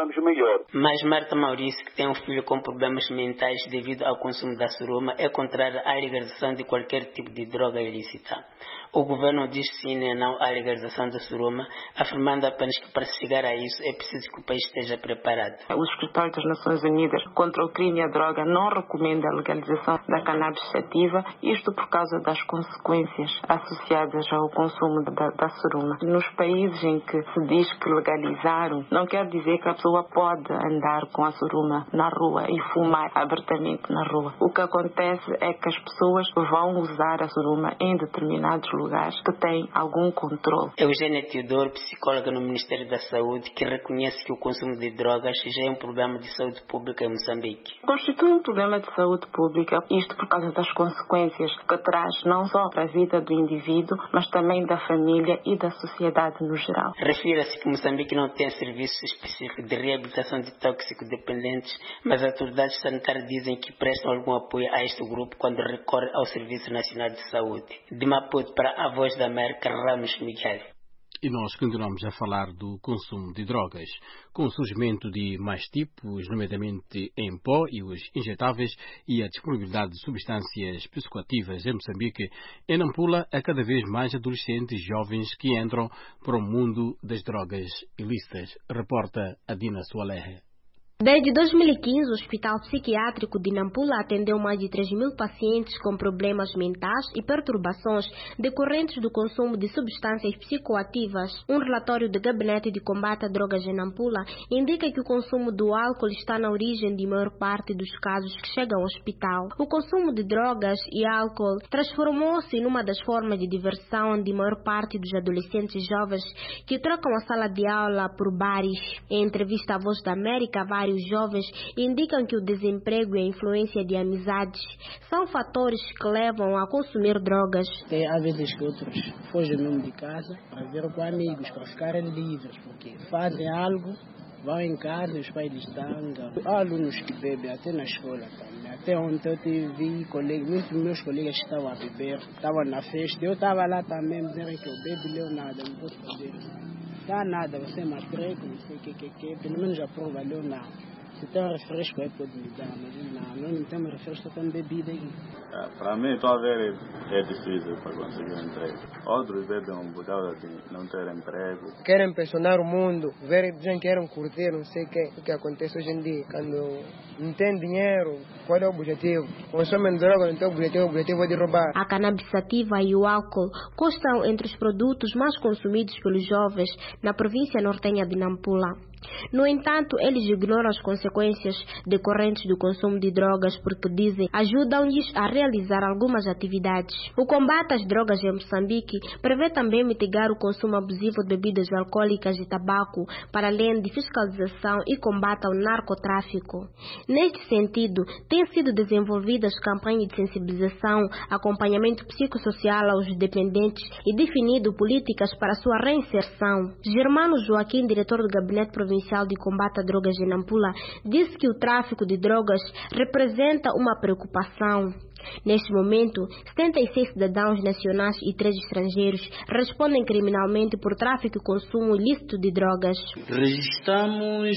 tornarmos melhor. Mas Marta Maurício, que tem um filho com problemas mentais devido ao consumo da suruma, é contrária à legalização de qualquer tipo de droga ilícita. O governo diz sim e não à legalização da suruma, afirmando apenas que para chegar a isso é preciso que o país esteja preparado. O escritório das Nações Unidas contra o crime e a droga não recomenda a legalização da cannabis sativa, isto por causa das consequências associadas ao consumo da suruma. Nos países em que se diz que legalizaram, não quer dizer que a pessoa pode andar com a suruma na rua e fumar abertamente na rua. O que acontece é que as pessoas vão usar a suruma em determinados lugares que têm algum controle. Eugênia Teodoro, psicóloga no Ministério da Saúde, que reconhece que o consumo de drogas já é um problema de saúde pública em Moçambique. Constitui um problema de saúde pública, isto por causa das consequências que traz não só para a vida do indivíduo, mas também da família e da sociedade no geral. Refira-se que Moçambique não tem serviço específico de reabilitação de tóxico-dependentes, mas as autoridades sanitárias dizem que prestam algum apoio a este grupo quando recorre ao Serviço Nacional de Saúde. De Maputo para a Voz da América, Ramos Miguel. E nós continuamos a falar do consumo de drogas. Com o surgimento de mais tipos, nomeadamente em pó e os injetáveis, e a disponibilidade de substâncias psicoativas em Moçambique, em Nampula há cada vez mais adolescentes jovens que entram para o mundo das drogas ilícitas. Reporta Adina Soalehe. Desde 2015, o Hospital Psiquiátrico de Nampula atendeu mais de 3.000 pacientes com problemas mentais e perturbações decorrentes do consumo de substâncias psicoativas. Um relatório do Gabinete de Combate a Drogas em Nampula indica que o consumo do álcool está na origem de maior parte dos casos que chegam ao hospital. O consumo de drogas e álcool transformou-se numa das formas de diversão de maior parte dos adolescentes jovens que trocam a sala de aula por bares. Em entrevista à Voz da América, vários jovens indicam que o desemprego e a influência de amizades são fatores que levam a consumir drogas. Tem há vezes que outros fogem mesmo de casa para ver com amigos, para ficarem livres, porque fazem algo, vão em casa e os pais lhes tangam. Há alunos que bebem até na escola também. Até ontem eu vi colegas, muitos dos meus colegas que estavam a beber, estavam na festa. Eu estava lá também, me disseram que eu bebo, leu nada, não posso fazer. Dá nada, você é mais preco, não sei o que, pelo menos a prova leu nada. Se tem um refresco aí pode me dar, mas não, nós não temos refresco, só temos bebida aqui. Para mim, estou a ver, é difícil para conseguir um emprego. Outros bebem por causa de não ter emprego. Querem impressionar o mundo, dizem que querem curtir, não sei o que acontece hoje em dia. Quando não tem dinheiro, qual é o objetivo? Consomem droga, não tem objetivo, o objetivo é de roubar. A cannabis sativa e o álcool constam entre os produtos mais consumidos pelos jovens na província nortenha de Nampula. No entanto, eles ignoram as consequências decorrentes do consumo de drogas porque dizem ajudam-lhes a realizar algumas atividades. O combate às drogas em Moçambique prevê também mitigar o consumo abusivo de bebidas alcoólicas e tabaco, para além de fiscalização e combate ao narcotráfico. Neste sentido, têm sido desenvolvidas campanhas de sensibilização, acompanhamento psicossocial aos dependentes e definido políticas para sua reinserção. Germano Joaquim, diretor do Gabinete Provincial de Combate a Drogas em Nampula, disse que o tráfico de drogas representa uma preocupação. Neste momento, 76 cidadãos nacionais e 3 estrangeiros respondem criminalmente por tráfico e consumo ilícito de drogas. Registramos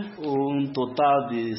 um total de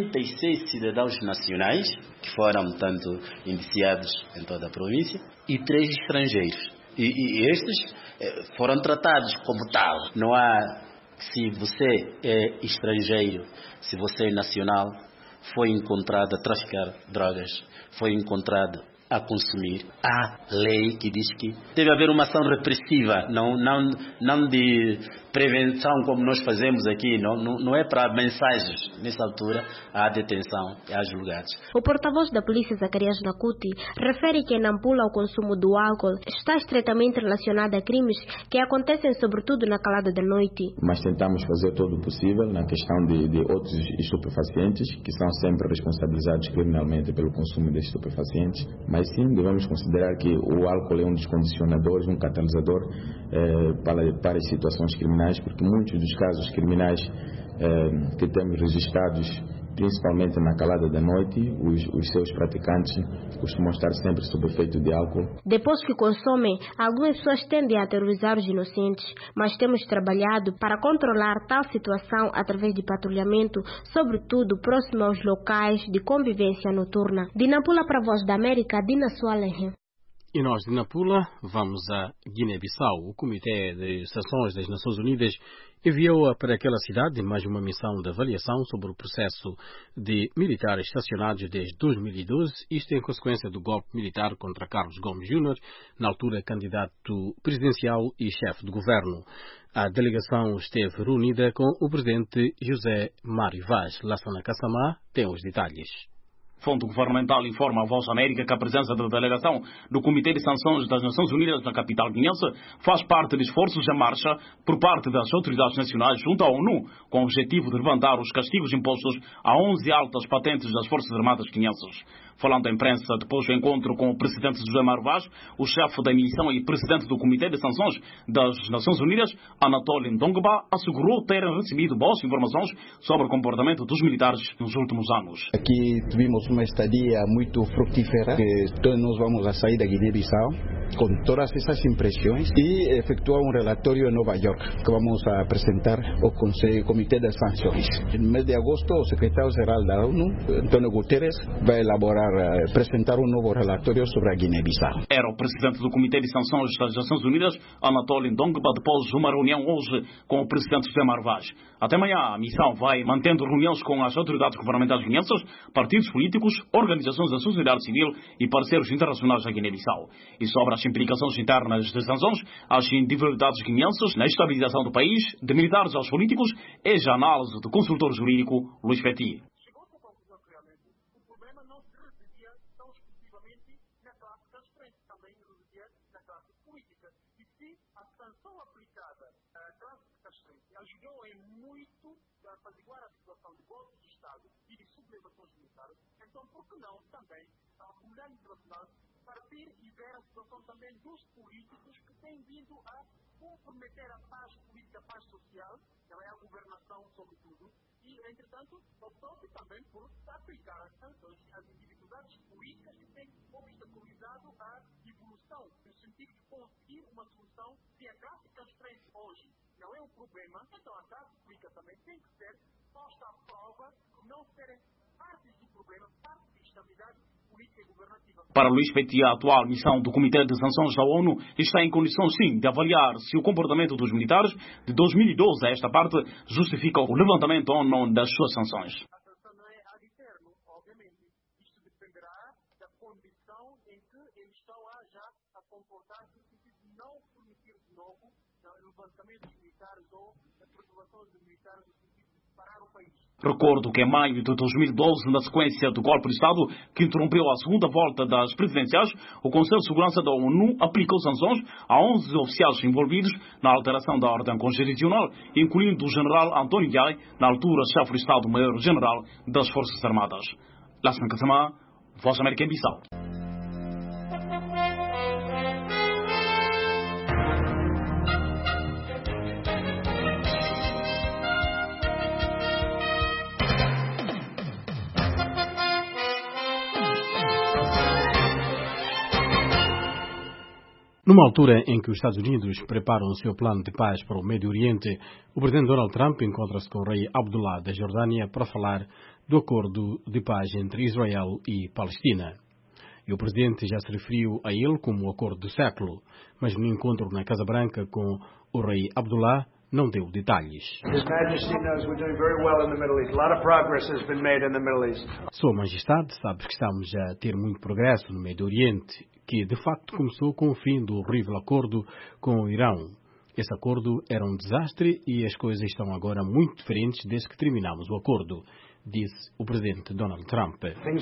76 cidadãos nacionais que foram, tanto, indiciados em toda a província, e 3 estrangeiros. E estes foram tratados como tal. Não há, se você é estrangeiro, se você é nacional, foi encontrado a traficar drogas, foi encontrado a consumir. Há lei que diz que deve haver uma ação repressiva, não de prevenção como nós fazemos aqui, não é para mensagens. Nessa altura há detenção e há julgados. O porta-voz da polícia, Zacarias Nakuti, refere que em Nampula o consumo do álcool está estreitamente relacionado a crimes que acontecem sobretudo na calada da noite. Mas tentamos fazer todo o possível na questão de outros estupefacientes, que são sempre responsabilizados criminalmente pelo consumo de estupefacientes. Mas sim, devemos considerar que o álcool é um dos condicionadores, um catalisador para as situações criminais, porque muitos dos casos criminais que temos registrados principalmente na calada da noite, os seus praticantes costumam estar sempre sob efeito de álcool. Depois que consomem, algumas pessoas tendem a aterrorizar os inocentes, mas temos trabalhado para controlar tal situação através de patrulhamento, sobretudo próximo aos locais de convivência noturna. De Nampula para a Voz da América, Dina Sualenhe. E nós de Nampula vamos a Guiné-Bissau. O Comitê de Sanções das Nações Unidas enviou para aquela cidade mais uma missão de avaliação sobre o processo de militares estacionados desde 2012, isto em consequência do golpe militar contra Carlos Gomes Júnior, na altura candidato presidencial e chefe de governo. A delegação esteve reunida com o presidente José Mário Vaz. Lassana Kassamá tem os detalhes. Fonte governamental informa à Voz da América que a presença da delegação do Comitê de Sanções das Nações Unidas na capital guinense faz parte de esforços em marcha por parte das autoridades nacionais junto à ONU, com o objetivo de levantar os castigos impostos a 11 altas patentes das Forças Armadas guinenses. Falando à imprensa depois do encontro com o presidente José Mário Vaz, o chefe da missão e presidente do Comitê de Sanções das Nações Unidas, Anatoly Ndongba, assegurou terem recebido boas informações sobre o comportamento dos militares nos últimos anos. Aqui tivemos uma estadia muito frutífera, que nós vamos a sair da Guiné-Bissau com todas essas impressões e efetuar um relatório em Nova York que vamos a apresentar ao Comitê das Sanções. No mês de agosto, o secretário-geral da ONU, António Guterres, vai apresentar um novo relatório sobre a Guiné-Bissau. Era o presidente do Comitê de Sanções das Nações Unidas, Anatoly Ndongba, depois de uma reunião hoje com o presidente José Mário Vaz. Até amanhã, a missão vai mantendo reuniões com as autoridades governamentais guinenses, partidos políticos, organizações da sociedade civil e parceiros internacionais da Guiné-Bissau. E sobre as implicações internas das sanções, as individualidades guineenses na estabilização do país, de militares aos políticos, eis a análise do consultor jurídico Luís Petit. Ajudou em muito a apaziguar a situação de golpes de Estado e de sublevações militares. Então, por que não também a comunidade internacional partir e ver a situação também dos políticos que têm vindo a comprometer a paz política, a paz social, não é a governação sobretudo, e, entretanto, optou-se também por aplicar as sanções às individualidades políticas que têm obstaculizado a evolução, no sentido de conseguir uma solução que a classe constante hoje não é um problema, então a classe política também tem que ser posta à prova de não serem partes do problema, parte de estabilidade política e governativa. Para Luís Petit, a atual missão do Comitê de Sanções da ONU está em condições, sim, de avaliar se o comportamento dos militares de 2012 a esta parte justifica o levantamento ou não das suas sanções. A sanção não é ad eterno, obviamente. Isto dependerá da condição em que eles estão já a comportar-se no sentido de não permitir de novo levantamentos militares ou a perturbação de militares no sentido de separar o país. Recordo que em maio de 2012, na sequência do golpe de Estado que interrompeu a segunda volta das presidenciais, o Conselho de Segurança da ONU aplicou sanções a 11 oficiais envolvidos na alteração da ordem constitucional, incluindo o general António Diai, na altura chefe de Estado-Maior-General das Forças Armadas. Lassana Kassamá, Voz da América em Bissau. Numa altura em que os Estados Unidos preparam o seu plano de paz para o Médio Oriente, o presidente Donald Trump encontra-se com o rei Abdullah da Jordânia para falar do acordo de paz entre Israel e Palestina. E o presidente já se referiu a ele como o acordo do século, mas no encontro na Casa Branca com o rei Abdullah não deu detalhes. Sua Majestade sabe que estamos a ter muito progresso no Médio Oriente, que de facto começou com o fim do horrível acordo com o Irão. Esse acordo era um desastre e as coisas estão agora muito diferentes desde que terminamos o acordo, disse o presidente Donald Trump.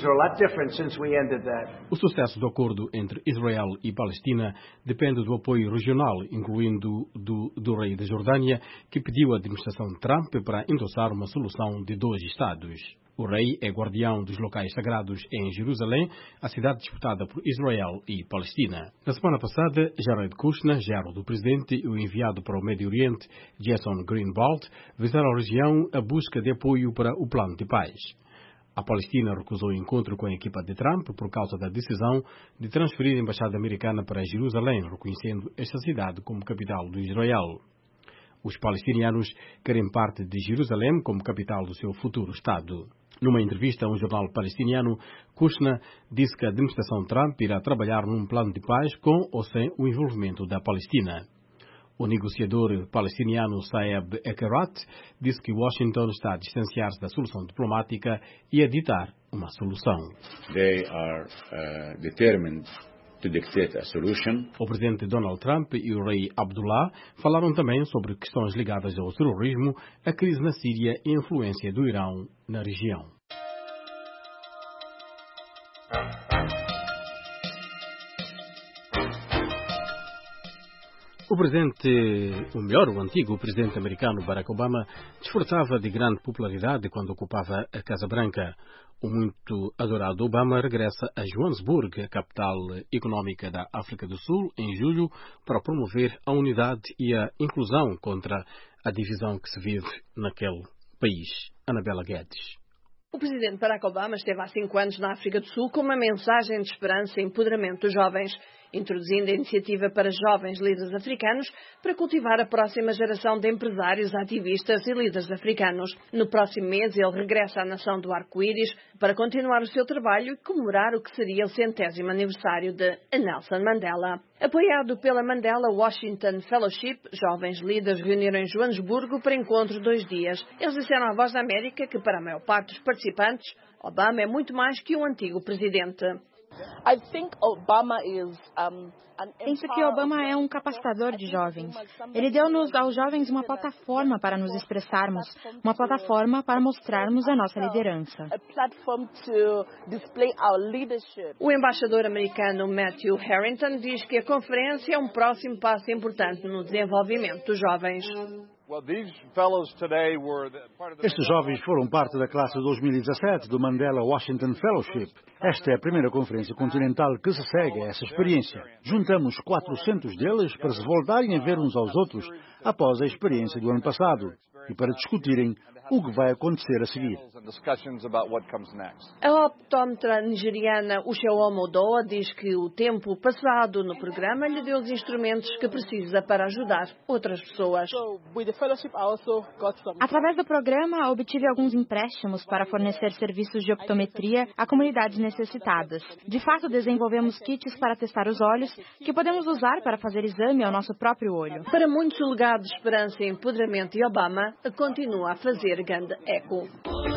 O sucesso do acordo entre Israel e Palestina depende do apoio regional, incluindo do rei da Jordânia, que pediu à administração Trump para endossar uma solução de 2 Estados. O rei é guardião dos locais sagrados em Jerusalém, a cidade disputada por Israel e Palestina. Na semana passada, Jared Kushner, genro do presidente, e o enviado para o Médio Oriente, Jason Greenwald, visitaram a região à busca de apoio para o plano de paz. A Palestina recusou o encontro com a equipa de Trump por causa da decisão de transferir a embaixada americana para Jerusalém, reconhecendo esta cidade como capital de Israel. Os palestinianos querem parte de Jerusalém como capital do seu futuro Estado. Numa entrevista a um jornal palestiniano, Kushner disse que a administração Trump irá trabalhar num plano de paz com ou sem o envolvimento da Palestina. O negociador palestiniano Saeb Ekerat disse que Washington está a distanciar-se da solução diplomática e a ditar uma solução. They are determined to dictate a solution. O presidente Donald Trump e o rei Abdullah falaram também sobre questões ligadas ao terrorismo, a crise na Síria e a influência do Irão na região. O antigo presidente americano Barack Obama desfrutava de grande popularidade quando ocupava a Casa Branca. O muito adorado Obama regressa a Joanesburgo, a capital económica da África do Sul, em julho, para promover a unidade e a inclusão contra a divisão que se vive naquele país. Anabela Guedes. O presidente Barack Obama esteve há 5 anos na África do Sul com uma mensagem de esperança e empoderamento dos jovens, introduzindo a iniciativa para jovens líderes africanos para cultivar a próxima geração de empresários, ativistas e líderes africanos. No próximo mês, ele regressa à Nação do Arco-Íris para continuar o seu trabalho e comemorar o que seria o 100º aniversário de Nelson Mandela. Apoiado pela Mandela Washington Fellowship, jovens líderes reuniram em Joanesburgo para encontro de 2 dias. Eles disseram à Voz da América que, para a maior parte dos participantes, Obama é muito mais que um antigo presidente. Penso que Obama é um capacitador de jovens. Ele deu-nos aos jovens uma plataforma para nos expressarmos, uma plataforma para mostrarmos a nossa liderança. O embaixador americano Matthew Harrington diz que a conferência é um próximo passo importante no desenvolvimento dos jovens. Estes jovens foram parte da classe 2017 do Mandela Washington Fellowship. Esta é a primeira conferência continental que se segue a essa experiência. Juntamos 400 deles para se voltarem a ver uns aos outros após a experiência do ano passado e para discutirem o que vai acontecer a seguir. A optómetra nigeriana Ucheomo Odoa diz que o tempo passado no programa lhe deu os instrumentos que precisa para ajudar outras pessoas. Através do programa, obtive alguns empréstimos para fornecer serviços de optometria a comunidades necessitadas. De fato, desenvolvemos kits para testar os olhos, que podemos usar para fazer exame ao nosso próprio olho. Para muitos, o legado de esperança e empoderamento de Obama continua a fazer grande eco.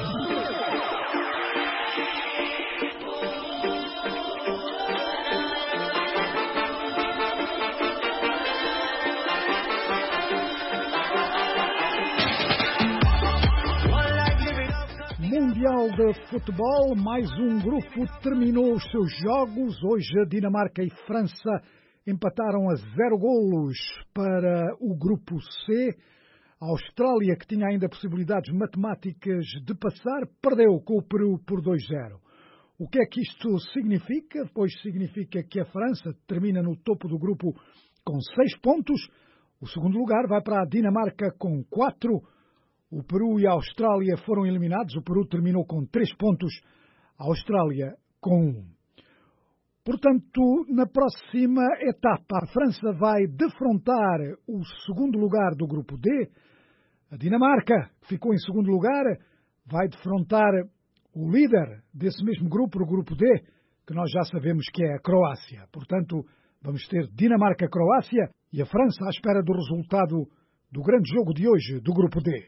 Mundial de Futebol, mais um grupo terminou os seus jogos. Hoje a Dinamarca e França empataram a 0 golos para o grupo C. A Austrália, que tinha ainda possibilidades matemáticas de passar, perdeu com o Peru por 2-0. O que é que isto significa? Pois significa que a França termina no topo do grupo com 6 pontos. O segundo lugar vai para a Dinamarca com 4. O Peru e a Austrália foram eliminados. O Peru terminou com 3 pontos, a Austrália com 1. Portanto, na próxima etapa, a França vai defrontar o segundo lugar do grupo D. A Dinamarca, que ficou em segundo lugar, vai defrontar o líder desse mesmo grupo, o grupo D, que nós já sabemos que é a Croácia. Portanto, vamos ter Dinamarca-Croácia e a França à espera do resultado do grande jogo de hoje do grupo D.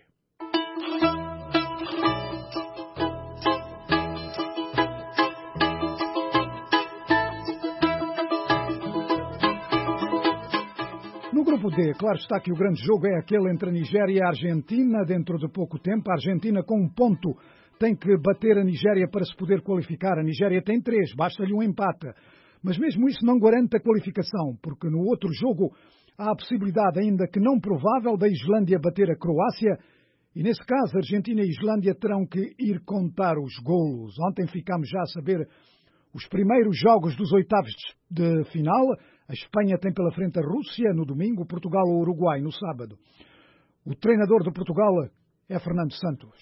No grupo D, claro está que o grande jogo é aquele entre a Nigéria e a Argentina dentro de pouco tempo. A Argentina com 1 ponto tem que bater a Nigéria para se poder qualificar. A Nigéria tem 3, basta-lhe um empate. Mas mesmo isso não garante a qualificação, porque no outro jogo há a possibilidade, ainda que não provável, da Islândia bater a Croácia. E nesse caso, a Argentina e a Islândia terão que ir contar os golos. Ontem ficámos já a saber os primeiros jogos dos oitavos de final. A Espanha tem pela frente a Rússia no domingo, Portugal ou Uruguai no sábado. O treinador de Portugal é Fernando Santos.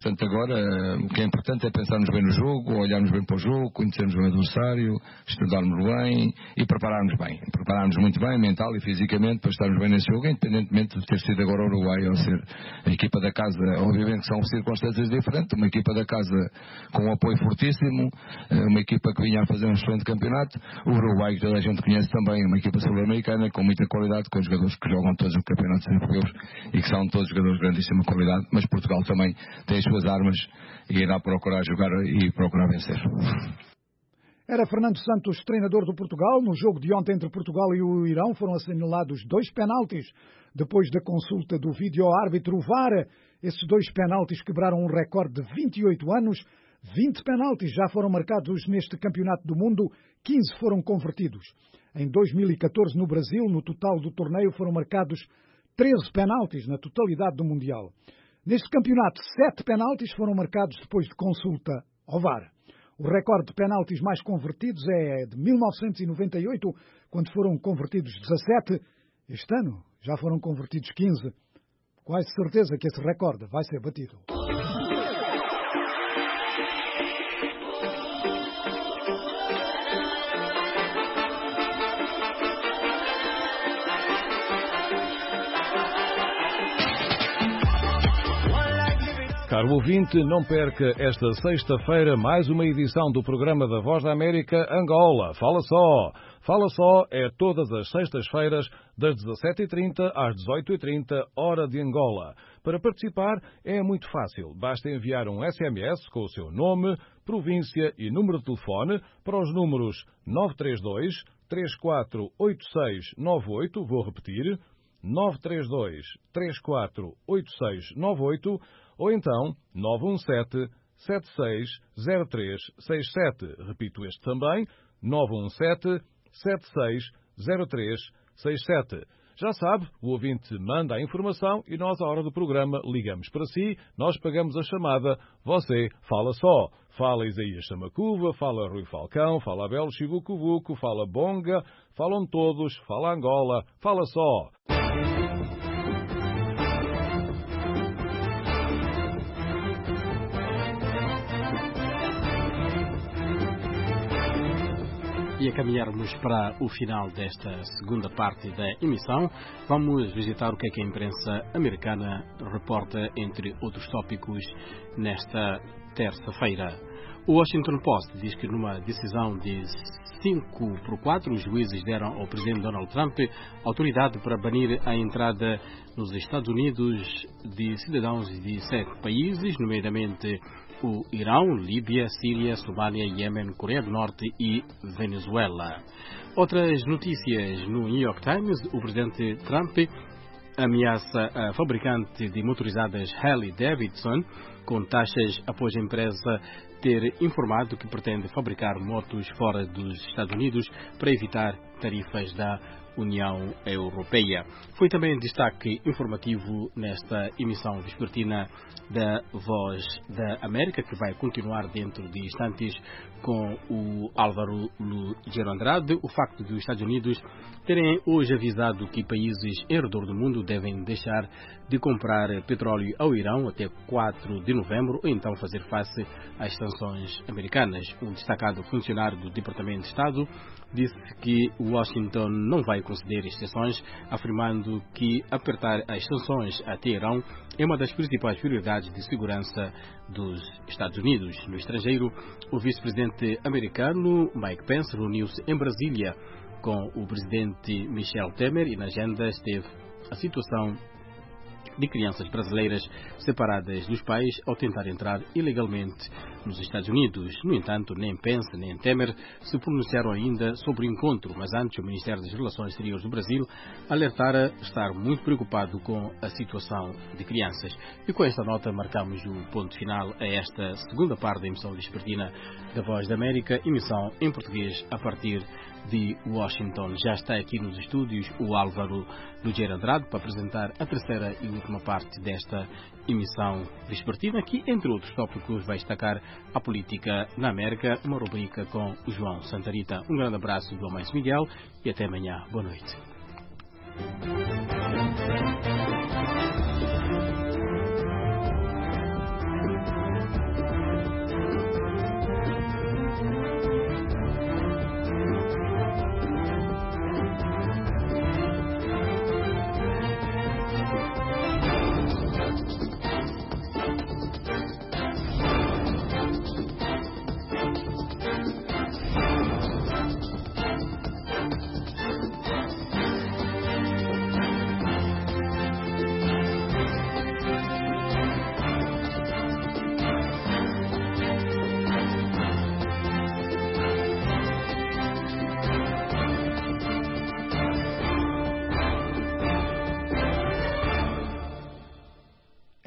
Portanto, agora o que é importante é pensarmos bem no jogo, olharmos bem para o jogo, conhecermos bem o adversário, estudarmos bem e prepararmos bem. Prepararmos muito bem, mental e fisicamente, para estarmos bem nesse jogo, independentemente de ter sido agora o Uruguai ou ser a equipa da casa. Obviamente que são circunstâncias diferentes, uma equipa da casa com um apoio fortíssimo, uma equipa que vinha a fazer um excelente campeonato, o Uruguai, que toda a gente conhece também, uma equipa sul-americana com muita qualidade, com jogadores que jogam todos os campeonatos europeus e que são todos jogadores de grandíssima qualidade, mas Portugal também tem as suas armas e irá procurar jogar e procurar vencer. Era Fernando Santos, treinador do Portugal. No jogo de ontem entre Portugal e o Irão foram assinalados 2 penaltis. Depois da consulta do vídeo-árbitro VAR, esses 2 penaltis quebraram um recorde de 28 anos. 20 penaltis já foram marcados neste Campeonato do Mundo, 15 foram convertidos. Em 2014, no Brasil, no total do torneio foram marcados 13 penaltis na totalidade do Mundial. Neste campeonato, 7 penaltis foram marcados depois de consulta ao VAR. O recorde de penaltis mais convertidos é de 1998, quando foram convertidos 17. Este ano já foram convertidos 15. Quase certeza que esse recorde vai ser batido. Caro ouvinte, não perca esta sexta-feira mais uma edição do programa da Voz da América Angola. Fala só! Fala só é todas as sextas-feiras, das 17h30 às 18h30, hora de Angola. Para participar é muito fácil. Basta enviar um SMS com o seu nome, província e número de telefone para os números 932 348698, vou repetir, 932 348698, ou então 917-760367. Repito este também, 917-760367. Já sabe, o ouvinte manda a informação e nós, à hora do programa, ligamos para si, nós pagamos a chamada, você fala só. Fala Isaías Samacuva, fala Rui Falcão, fala Abel Chivucovuco, fala Bonga, falam todos, fala Angola, fala só. E a caminharmos para o final desta segunda parte da emissão, vamos visitar o que a imprensa americana reporta, entre outros tópicos, nesta terça-feira. O Washington Post diz que numa decisão de 5-4, os juízes deram ao presidente Donald Trump autoridade para banir a entrada nos Estados Unidos de cidadãos de 7 países, nomeadamente o Irão, Líbia, Síria, Somália, Iêmen, Coreia do Norte e Venezuela. Outras notícias no New York Times: o presidente Trump ameaça a fabricante de motorizadas Harley-Davidson com taxas após a empresa ter informado que pretende fabricar motos fora dos Estados Unidos para evitar tarifas da União Europeia. Foi também destaque informativo nesta emissão vespertina da Voz da América, que vai continuar dentro de instantes com o Álvaro Lugero Andrade, o facto dos Estados Unidos terem hoje avisado que países em redor do mundo devem deixar de comprar petróleo ao Irão até 4 de novembro, ou então fazer face às sanções americanas. Um destacado funcionário do Departamento de Estado disse que Washington não vai conceder exceções, afirmando que apertar as sanções a Teherão é uma das principais prioridades de segurança dos Estados Unidos. No estrangeiro, o vice-presidente americano Mike Pence reuniu-se em Brasília com o presidente Michel Temer e na agenda esteve a situação de crianças brasileiras separadas dos pais ao tentar entrar ilegalmente nos Estados Unidos. No entanto, nem Pence nem Temer se pronunciaram ainda sobre o encontro, mas antes o Ministério das Relações Exteriores do Brasil alertara estar muito preocupado com a situação de crianças. E com esta nota marcamos o ponto final a esta segunda parte da emissão vespertina da Voz da América, emissão em português a partir de Washington. Já está aqui nos estúdios o Álvaro Lugero Andrade para apresentar a terceira e última parte desta emissão vespertina, que, entre outros tópicos, vai destacar a política na América, uma rubrica com o João Santarita. Um grande abraço do Amâncio Miguel e até amanhã. Boa noite.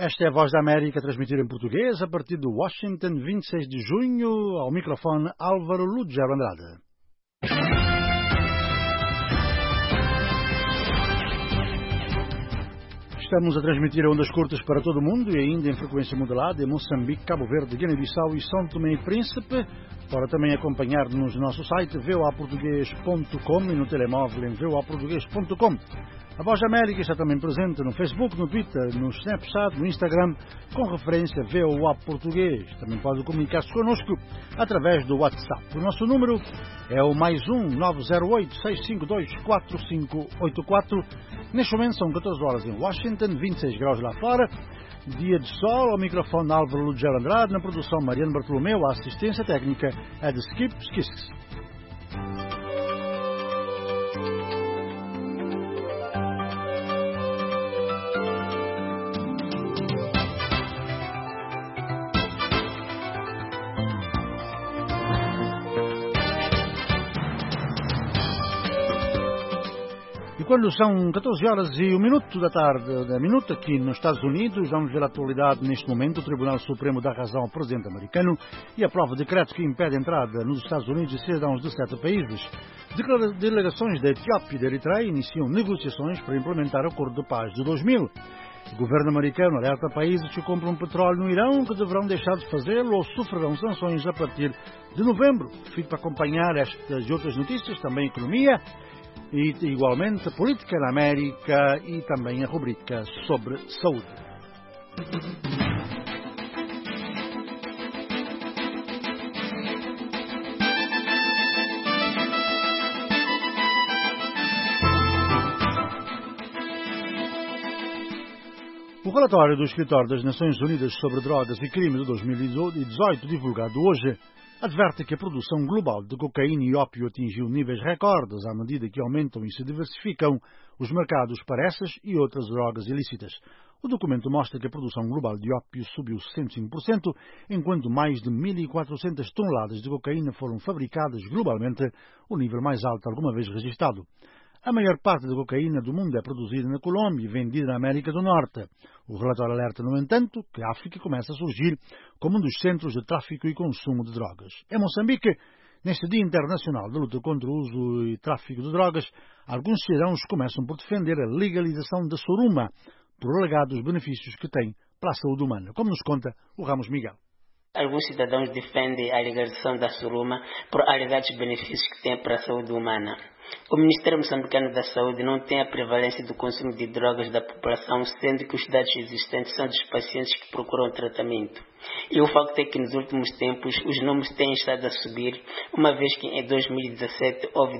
Esta é a Voz da América, transmitida em português a partir de Washington, 26 de junho, ao microfone Álvaro Lugero Andrade. Estamos a transmitir ondas curtas para todo o mundo e ainda em frequência modulada em Moçambique, Cabo Verde, Guiné-Bissau e São Tomé e Príncipe. Para também acompanhar-nos no nosso site voaportuguês.com e no telemóvel em voaportuguês.com. A Voz da América está também presente no Facebook, no Twitter, no Snapchat, no Instagram, com referência VOA Português. Também pode comunicar-se connosco através do WhatsApp. O nosso número é o +1 908-652-4584. Neste momento são 14 horas em Washington, 26 graus lá fora. Dia de sol, ao microfone Álvaro Lugero Andrade, na produção Mariano Bartolomeu, a assistência técnica é de Skip Skisks. Quando são 14 horas e 1 minuto da tarde, aqui nos Estados Unidos, vamos ver a atualidade neste momento. O Tribunal Supremo dá razão ao presidente americano e aprova decreto que impede a entrada nos Estados Unidos de cidadãos de 7 países. Delegações da Etiópia e da Eritreia iniciam negociações para implementar o Acordo de Paz de 2000. O governo americano alerta países que compram petróleo no Irão que deverão deixar de fazê-lo ou sofrerão sanções a partir de novembro. Fique para acompanhar estas e outras notícias, também economia, e igualmente política na América e também a rubrica sobre saúde. O relatório do Escritório das Nações Unidas sobre Drogas e Crime de 2018, divulgado hoje, adverte que a produção global de cocaína e ópio atingiu níveis recordes à medida que aumentam e se diversificam os mercados para essas e outras drogas ilícitas. O documento mostra que a produção global de ópio subiu 65%, enquanto mais de 1.400 toneladas de cocaína foram fabricadas globalmente, o nível mais alto alguma vez registrado. A maior parte da cocaína do mundo é produzida na Colômbia e vendida na América do Norte. O relatório alerta, no entanto, que a África começa a surgir como um dos centros de tráfico e consumo de drogas. Em Moçambique, neste Dia Internacional de Luta contra o Uso e Tráfico de Drogas, alguns cidadãos começam por defender a legalização da soruma, por alegados benefícios que tem para a saúde humana, como nos conta o Ramos Miguel. Alguns cidadãos defendem a legalização da soruma por alegados benefícios que tem para a saúde humana. O Ministério Moçambicano da Saúde não tem a prevalência do consumo de drogas da população, sendo que os dados existentes são dos pacientes que procuram tratamento. E o facto é que nos últimos tempos os números têm estado a subir, uma vez que em 2017 houve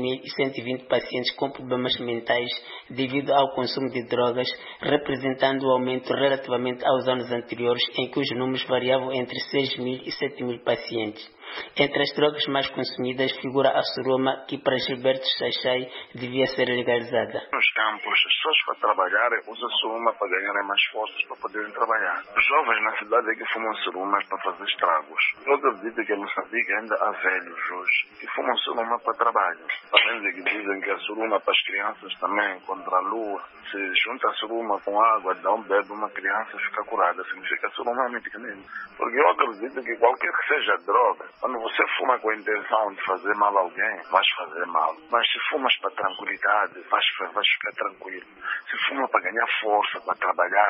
10.120 pacientes com problemas mentais devido ao consumo de drogas, representando um aumento relativamente aos anos anteriores, em que os números variavam entre 6.000 e 7.000 pacientes. Entre as drogas mais consumidas figura a soruma, que para Gilberto Xaxai devia ser legalizada. Nos campos, as pessoas para trabalhar usam soruma para ganharem mais forças para poderem trabalhar. Os jovens na cidade é que fumam sorumas para fazer estragos. Eu acredito que em Moçambique ainda há velhos hoje que fumam soruma para trabalho. Além de que dizem que a soruma para as crianças também contra a lua. Se junta a soruma com água, dá um bebe, uma criança fica curada. Significa que a soruma é medicamento. Porque eu acredito que qualquer que seja droga, quando você fuma com a intenção de fazer mal a alguém, vais fazer mal. Mas se fumas para tranquilidade, vais ficar tranquilo. Se fuma para ganhar força, para trabalhar,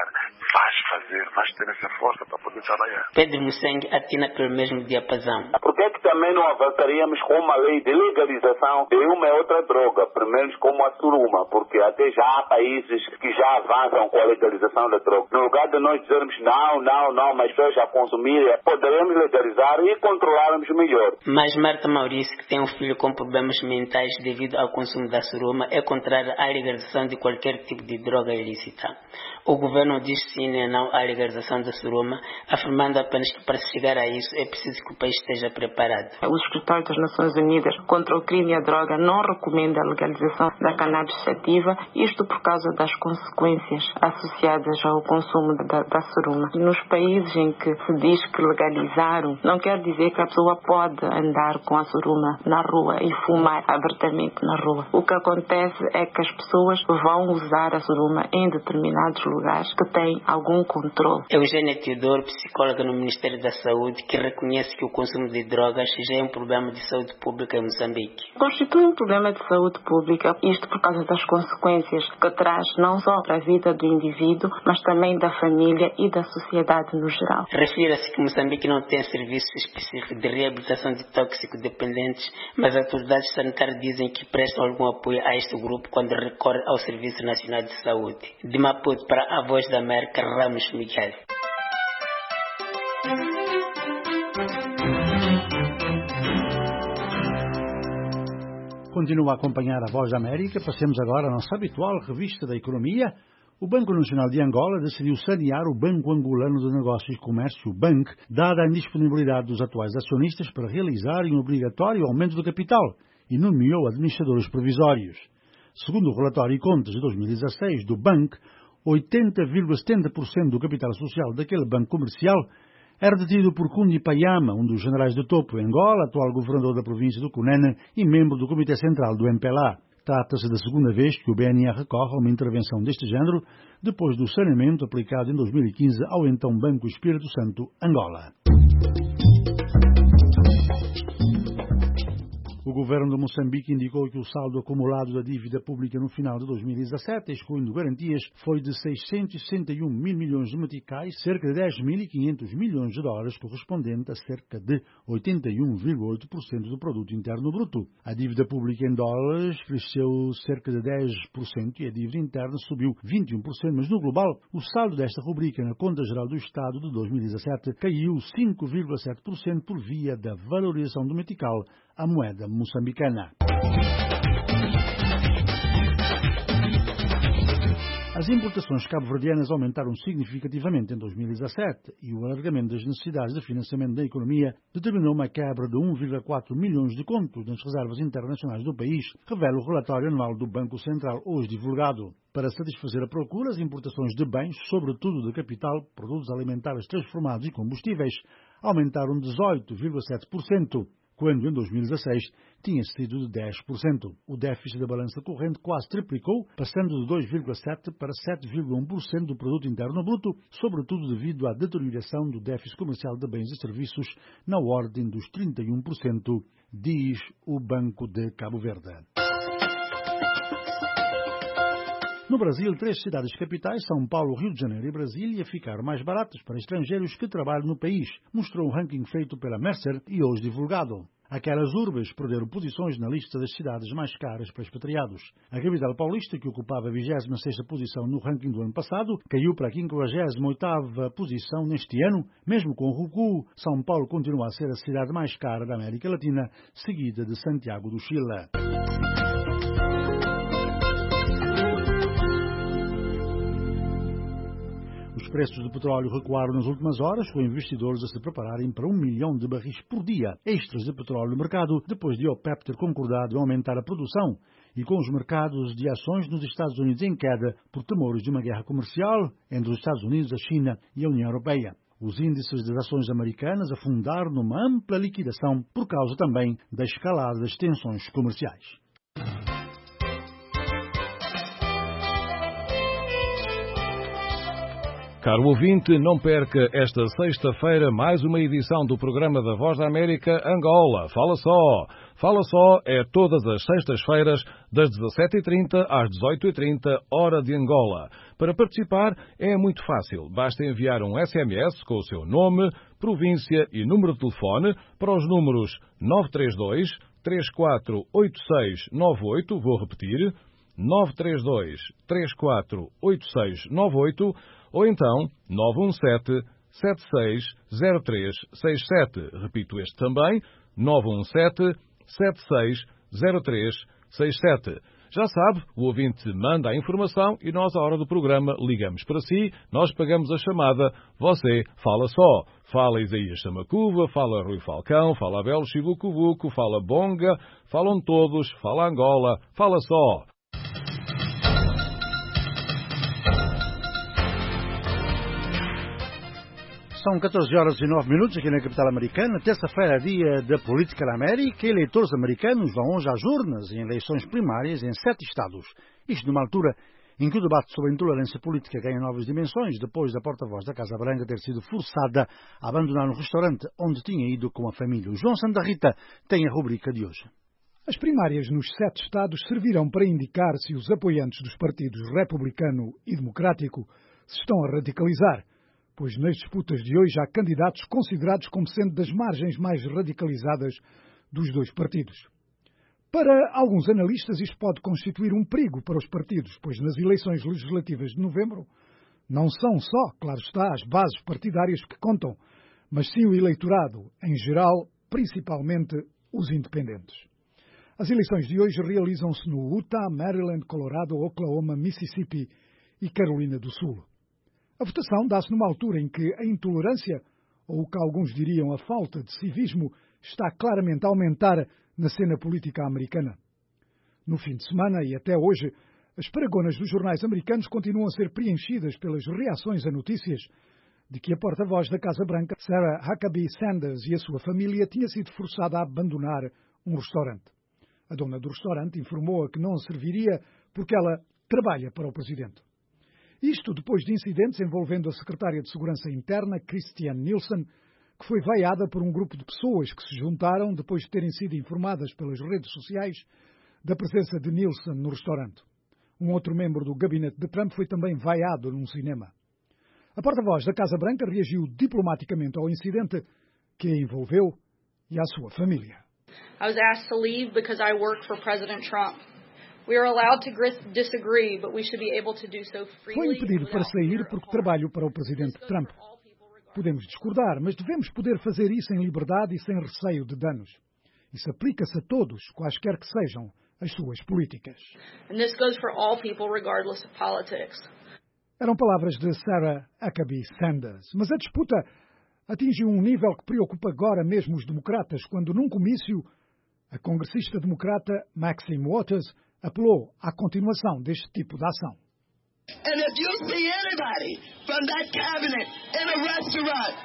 vais ter essa força para poder trabalhar. Pedro Musengue atina pelo mesmo diapasão. Por que também não avançaríamos com uma lei de legalização de uma e outra droga, pelo menos como a soruma, porque até já há países que já avançam com a legalização da droga. No lugar de nós dizermos não, mas pessoas já consumirem, poderemos legalizar e controlarmos melhor. Mas Marta Maurício, que tem um filho com problemas mentais devido ao consumo da soruma, é contrária à legalização de qualquer tipo de droga ilícita. O governo diz sim e não à legalização da soruma, afirmando apenas que para chegar a isso é preciso que o país esteja preparado. O Escritório das Nações Unidas contra o Crime e a Droga não recomenda a legalização da cannabis sativa, isto por causa das consequências associadas ao consumo da soruma. Nos países em que se diz que legalizaram, não quer dizer que a pessoa pessoa pode andar com a suruma na rua e fumar abertamente na rua. O que acontece é que as pessoas vão usar a suruma em determinados lugares que têm algum controle. Eugênia Teodoro, psicóloga no Ministério da Saúde, que reconhece que o consumo de drogas já é um problema de saúde pública em Moçambique. Constitui um problema de saúde pública, isto por causa das consequências que traz não só para a vida do indivíduo, mas também da família e da sociedade no geral. Refira-se que Moçambique não tem serviço específico de reabilitação de toxicodependentes, mas as autoridades sanitárias dizem que prestam algum apoio a este grupo quando recorre ao Serviço Nacional de Saúde. De Maputo para a Voz da América, Ramos Miguel. Continua a acompanhar a Voz da América. Passemos agora à nossa habitual revista da economia. O Banco Nacional de Angola decidiu sanear o Banco Angolano de Negócios e Comércio, o BANC, dada a indisponibilidade dos atuais acionistas para realizarem um obrigatório aumento do capital, e nomeou administradores provisórios. Segundo o relatório e contas de 2016 do BANC, 80,70% do capital social daquele banco comercial era detido por Kundi Payama, um dos generais de topo em Angola, atual governador da província do Cunene e membro do Comitê Central do MPLA. Trata-se da segunda vez que o BNA recorre a uma intervenção deste género, depois do saneamento aplicado em 2015 ao então Banco Espírito Santo, Angola. O governo de Moçambique indicou que o saldo acumulado da dívida pública no final de 2017, excluindo garantias, foi de 661 mil milhões de meticais, cerca de 10.500 milhões de dólares, correspondente a cerca de 81,8% do produto interno bruto. A dívida pública em dólares cresceu cerca de 10% e a dívida interna subiu 21%, mas no global, o saldo desta rubrica na Conta Geral do Estado de 2017 caiu 5,7% por via da valorização do metical, a moeda moçambicana. As importações cabo-verdianas aumentaram significativamente em 2017 e o alargamento das necessidades de financiamento da economia determinou uma quebra de 1,4 milhões de contos nas reservas internacionais do país, revela o relatório anual do Banco Central hoje divulgado. Para satisfazer a procura, as importações de bens, sobretudo de capital, produtos alimentares transformados e combustíveis, aumentaram 18,7%. Quando em 2016 tinha sido de 10%. O déficit da balança corrente quase triplicou, passando de 2,7% para 7,1% do produto interno bruto, sobretudo devido à deterioração do déficit comercial de bens e serviços na ordem dos 31%, diz o Banco de Cabo Verde. No Brasil, 3 cidades capitais, São Paulo, Rio de Janeiro e Brasília, ficaram mais baratas para estrangeiros que trabalham no país, mostrou um ranking feito pela Mercer e hoje divulgado. Aquelas urbes perderam posições na lista das cidades mais caras para expatriados. A capital paulista, que ocupava a 26ª posição no ranking do ano passado, caiu para a 58ª posição neste ano. Mesmo com o recuo, São Paulo continua a ser a cidade mais cara da América Latina, seguida de Santiago do Chile. Os preços do petróleo recuaram nas últimas horas, com investidores a se prepararem para 1 milhão de barris por dia extras de petróleo no mercado, depois de a OPEP ter concordado em aumentar a produção, e com os mercados de ações nos Estados Unidos em queda por temores de uma guerra comercial entre os Estados Unidos, a China e a União Europeia. Os índices das ações americanas afundaram numa ampla liquidação por causa também da escalada das tensões comerciais. Caro ouvinte, não perca esta sexta-feira mais uma edição do programa da Voz da América Angola. Fala só! Fala só é todas as sextas-feiras, das 17h30 às 18h30, hora de Angola. Para participar é muito fácil. Basta enviar um SMS com o seu nome, província e número de telefone para os números 932 348698, vou repetir, 932 348698, ou então 917-760367. Repito este também, 917-760367. Já sabe, o ouvinte manda a informação e nós, à hora do programa, ligamos para si, nós pagamos a chamada, você fala só. Fala Isaías Samacuva, fala Rui Falcão, fala Abel Chivucuvuco, fala Bonga, falam todos, fala Angola, fala só. São 14h09 aqui na capital americana, terça-feira, dia da política na América. Eleitores americanos vão hoje às urnas em eleições primárias em 7 estados. Isto numa altura em que o debate sobre a intolerância política ganha novas dimensões, depois da porta-voz da Casa Branca ter sido forçada a abandonar um restaurante onde tinha ido com a família. O João Santa Rita tem a rubrica de hoje. As primárias nos 7 estados servirão para indicar se os apoiantes dos partidos republicano e democrático se estão a radicalizar, pois nas disputas de hoje há candidatos considerados como sendo das margens mais radicalizadas dos dois partidos. Para alguns analistas, isto pode constituir um perigo para os partidos, pois nas eleições legislativas de novembro não são só, claro está, as bases partidárias que contam, mas sim o eleitorado, em geral, principalmente os independentes. As eleições de hoje realizam-se no Utah, Maryland, Colorado, Oklahoma, Mississippi e Carolina do Sul. A votação dá-se numa altura em que a intolerância, ou o que alguns diriam a falta de civismo, está claramente a aumentar na cena política americana. No fim de semana e até hoje, as paragonas dos jornais americanos continuam a ser preenchidas pelas reações a notícias de que a porta-voz da Casa Branca, Sarah Huckabee Sanders, e a sua família tinha sido forçada a abandonar um restaurante. A dona do restaurante informou-a que não serviria porque ela trabalha para o presidente. Isto depois de incidentes envolvendo a secretária de Segurança Interna, Christiane Nielsen, que foi vaiada por um grupo de pessoas que se juntaram depois de terem sido informadas pelas redes sociais da presença de Nielsen no restaurante. Um outro membro do gabinete de Trump foi também vaiado num cinema. A porta-voz da Casa Branca reagiu diplomaticamente ao incidente que a envolveu e à sua família. I was asked to leave because I work for President Trump. We are allowed to disagree, but we should be able to do so freely. Foi impedido para sair porque trabalho para o presidente Trump. Podemos discordar, mas devemos poder fazer isso em liberdade e sem receio de danos. Isso aplica-se a todos, quaisquer que sejam as suas políticas. And this goes for all people, regardless of politics. Eram palavras de Sarah Huckabee Sanders, mas a disputa atingiu um nível que preocupa agora mesmo os democratas, quando num comício a congressista democrata Maxine Waters apelou à continuação deste tipo de ação. And if you see anybody from that cabinet in a restaurant,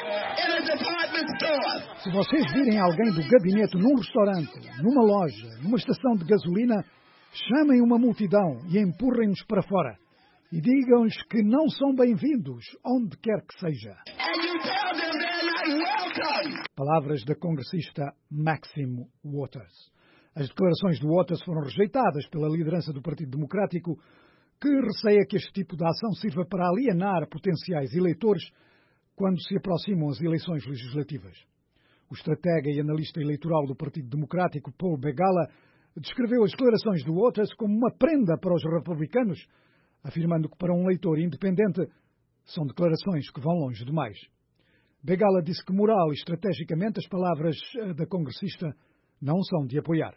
in a department store. Se vocês virem alguém do gabinete num restaurante, numa loja, numa estação de gasolina, chamem uma multidão e empurrem-nos para fora. E digam-lhes que não são bem-vindos, onde quer que seja. And you tell them they're not welcome. Palavras da congressista Maxine Waters. As declarações de Waters foram rejeitadas pela liderança do Partido Democrático, que receia que este tipo de ação sirva para alienar potenciais eleitores quando se aproximam as eleições legislativas. O estratega e analista eleitoral do Partido Democrático, Paul Begala, descreveu as declarações de Waters como uma prenda para os republicanos, afirmando que para um eleitor independente são declarações que vão longe demais. Begala disse que moral e estrategicamente as palavras da congressista não são de apoiar.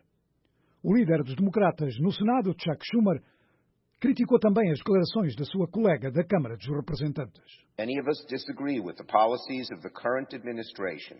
O líder dos democratas no Senado, Chuck Schumer, criticou também as declarações da sua colega da Câmara dos Representantes. Many of us disagree with the policies of the current administration.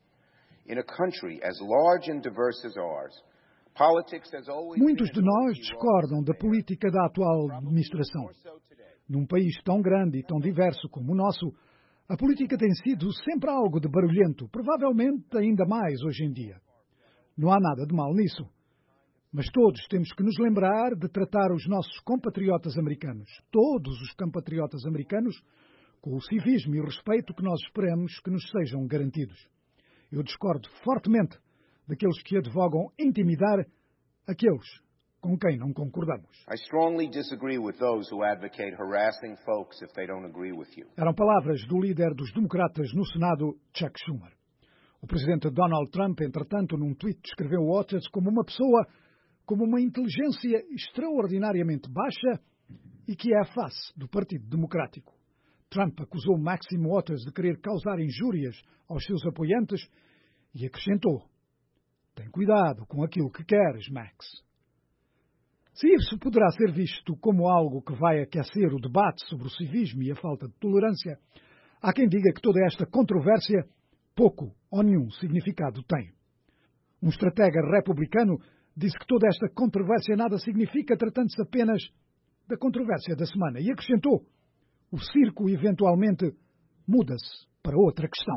In a country as large and diverse as ours, politics has always Muitos de nós discordam da política da atual administração. Num país tão grande e tão diverso como o nosso, a política tem sido sempre algo de barulhento, provavelmente ainda mais hoje em dia. Não há nada de mal nisso. Mas todos temos que nos lembrar de tratar os nossos compatriotas americanos, todos os compatriotas americanos, com o civismo e respeito que nós esperamos que nos sejam garantidos. Eu discordo fortemente daqueles que advogam intimidar aqueles com quem não concordamos. I strongly disagree with those who advocate harassing folks if they don't agree with you. Eram palavras do líder dos democratas no Senado, Chuck Schumer. O presidente Donald Trump, entretanto, num tweet descreveu Waters como uma pessoa como uma inteligência extraordinariamente baixa e que é a face do Partido Democrático. Trump acusou Maxine Waters de querer causar injúrias aos seus apoiantes e acrescentou: "Tem cuidado com aquilo que queres, Max." Se isso poderá ser visto como algo que vai aquecer o debate sobre o civismo e a falta de tolerância, há quem diga que toda esta controvérsia pouco ou nenhum significado tem. Um estratega republicano disse que toda esta controvérsia nada significa, tratando-se apenas da controvérsia da semana, e acrescentou: o circo eventualmente muda-se para outra questão.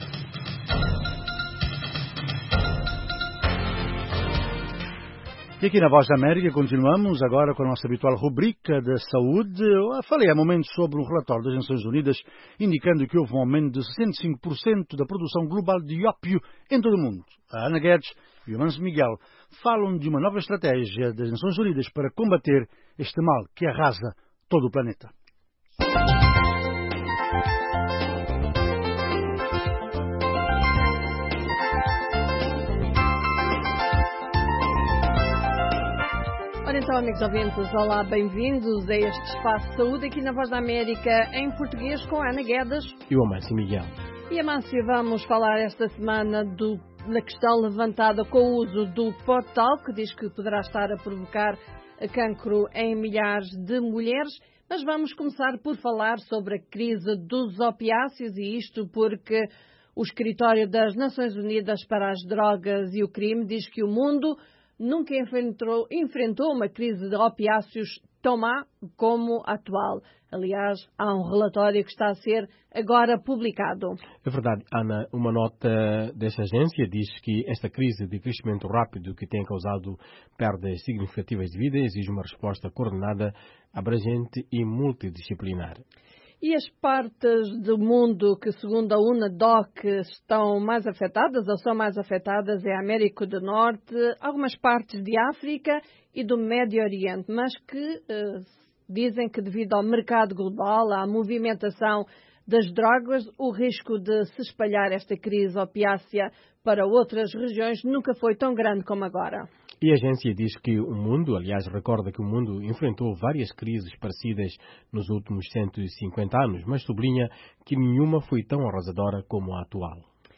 E aqui na Voz da América continuamos agora com a nossa habitual rubrica da saúde. Falei há momentos sobre um relatório das Nações Unidas indicando que houve um aumento de 65% da produção global de ópio em todo o mundo. A Ana Guedes e o Manso Miguel falam de uma nova estratégia das Nações Unidas para combater este mal que arrasa todo o planeta. Então, amigos ouvintes, olá, bem-vindos a este Espaço de Saúde aqui na Voz da América em português com a Ana Guedes e o Amâncio Miguel. E Amâncio, vamos falar esta semana da questão levantada com o uso do Potal, que diz que poderá estar a provocar cancro em milhares de mulheres. Mas vamos começar por falar sobre a crise dos opiáceos, e isto porque o Escritório das Nações Unidas para as Drogas e o Crime diz que o mundo nunca enfrentou uma crise de opiáceos tão má como a atual. Aliás, há um relatório que está a ser agora publicado. É verdade, Ana. Uma nota desta agência diz que esta crise de crescimento rápido que tem causado perdas significativas de vida exige uma resposta coordenada, abrangente e multidisciplinar. E as partes do mundo que, segundo a UNADOC, estão mais afetadas ou são mais afetadas é a América do Norte, algumas partes de África e do Médio Oriente, mas que dizem que devido ao mercado global, à movimentação das drogas, o risco de se espalhar esta crise opiácea para outras regiões nunca foi tão grande como agora. E a agência diz que o mundo, aliás, recorda que o mundo enfrentou várias crises parecidas nos últimos 150 anos, mas sublinha que nenhuma foi tão arrasadora como a atual.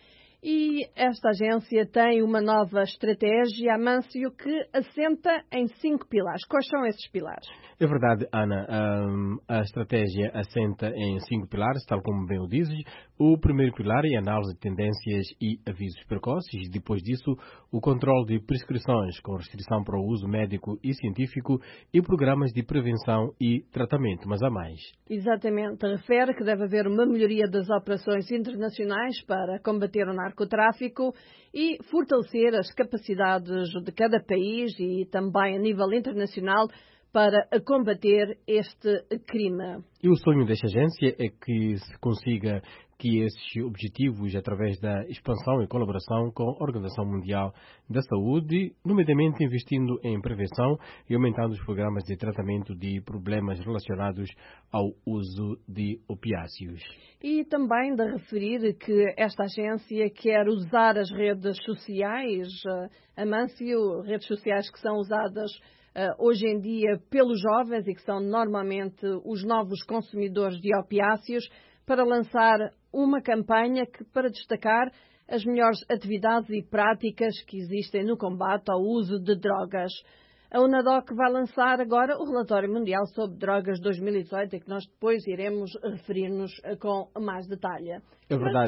E esta agência tem uma nova estratégia, Amâncio, que assenta em 5 pilares. Quais são esses pilares? É verdade, Ana. A estratégia assenta em 5 pilares, tal como bem o dizes. O primeiro pilar é a análise de tendências e avisos precoces. Depois disso, o controle de prescrições, com restrição para o uso médico e científico, e programas de prevenção e tratamento, mas há mais. Exatamente. Refere que deve haver uma melhoria das operações internacionais para combater o narcotráfico e fortalecer as capacidades de cada país e também a nível internacional para combater este crime. E o sonho desta agência é que se consiga que esses objetivos, através da expansão e colaboração com a Organização Mundial da Saúde, nomeadamente investindo em prevenção e aumentando os programas de tratamento de problemas relacionados ao uso de opiáceos. E também de referir que esta agência quer usar as redes sociais, Amâncio, redes sociais que são usadas hoje em dia pelos jovens e que são normalmente os novos consumidores de opiáceos, para lançar uma campanha para destacar as melhores atividades e práticas que existem no combate ao uso de drogas. A UNADOC vai lançar agora o Relatório Mundial sobre Drogas 2018, em que nós depois iremos referir-nos com mais detalhe. É verdade,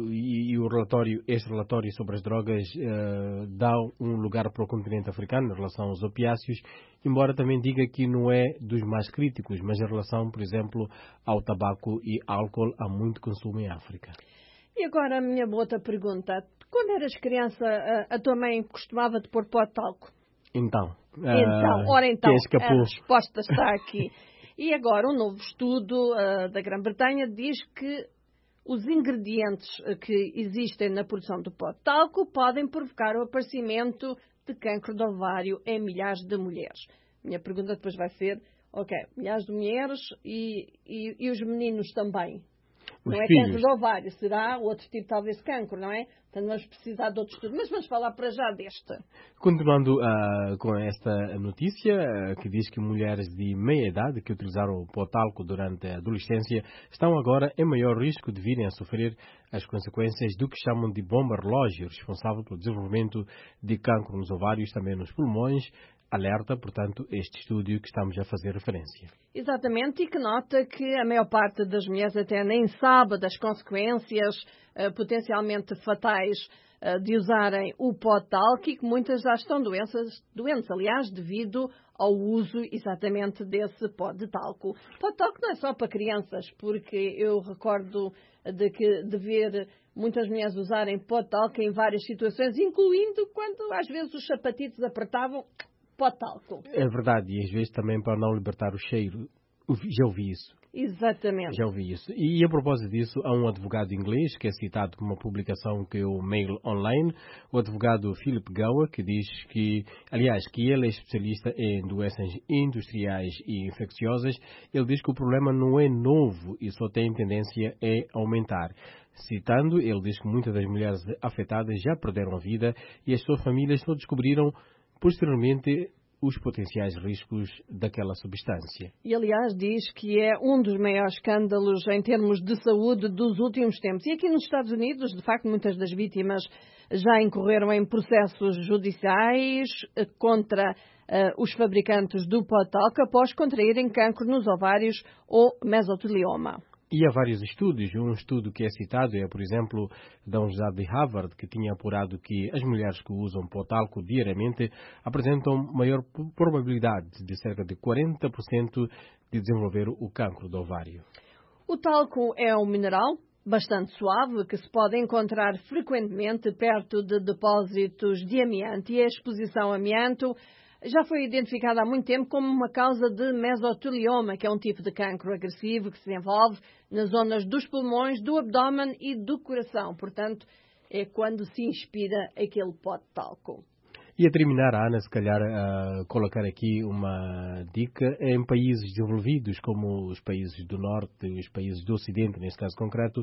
este relatório sobre as drogas dá um lugar para o continente africano em relação aos opiáceos, embora também diga que não é dos mais críticos, mas em relação, por exemplo, ao tabaco e álcool, há muito consumo em África. E agora a minha outra pergunta. Quando eras criança, a tua mãe costumava te pôr pó de talco? Então, a resposta está aqui. E agora um novo estudo da Grã-Bretanha diz que os ingredientes que existem na produção do pó de talco podem provocar o aparecimento de cancro de ovário em milhares de mulheres. Minha pergunta depois vai ser, milhares de mulheres e os meninos também. Os não é filhos. cancro de ovário, será outro tipo talvez de cancro, não é? Portanto, vamos precisar de outro estudo. Mas vamos falar para já deste. Continuando com esta notícia, que diz que mulheres de meia idade que utilizaram o pó de talco durante a adolescência estão agora em maior risco de virem a sofrer as consequências do que chamam de bomba relógio, responsável pelo desenvolvimento de cancro nos ovários, também nos pulmões, alerta, portanto, este estúdio que estamos a fazer referência. Exatamente, e que nota que a maior parte das mulheres até nem sabe das consequências potencialmente fatais de usarem o pó de talco e que muitas já estão doentes, aliás, devido ao uso exatamente desse pó de talco. Pó de talco não é só para crianças, porque eu recordo de ver muitas mulheres usarem pó de talco em várias situações, incluindo quando às vezes os sapatitos apertavam pó de talco. É verdade, e às vezes também para não libertar o cheiro. Já ouvi isso. Exatamente. Já ouvi isso. E a propósito disso, há um advogado inglês que é citado numa publicação que é o Mail Online, o advogado Philip Gower, que diz que, aliás, que ele é especialista em doenças industriais e infecciosas. Ele diz que o problema não é novo e só tem tendência a aumentar. Citando, ele diz que muitas das mulheres afetadas já perderam a vida e as suas famílias só descobriram posteriormente os potenciais riscos daquela substância. E, aliás, diz que é um dos maiores escândalos em termos de saúde dos últimos tempos. E aqui nos Estados Unidos, de facto, muitas das vítimas já incorreram em processos judiciais contra os fabricantes do pó de talco após contraírem cancro nos ovários ou mesotelioma. E há vários estudos. Um estudo que é citado é, por exemplo, da Universidade de Harvard, que tinha apurado que as mulheres que usam pó de talco diariamente apresentam maior probabilidade de cerca de 40% de desenvolver o cancro do ovário. O talco é um mineral bastante suave que se pode encontrar frequentemente perto de depósitos de amianto e a exposição a amianto já foi identificada há muito tempo como uma causa de mesotelioma, que é um tipo de cancro agressivo que se desenvolve nas zonas dos pulmões, do abdômen e do coração. Portanto, é quando se inspira aquele pó de talco. E a terminar, Ana, se calhar colocar aqui uma dica em países desenvolvidos, como os países do Norte, os países do Ocidente, neste caso concreto,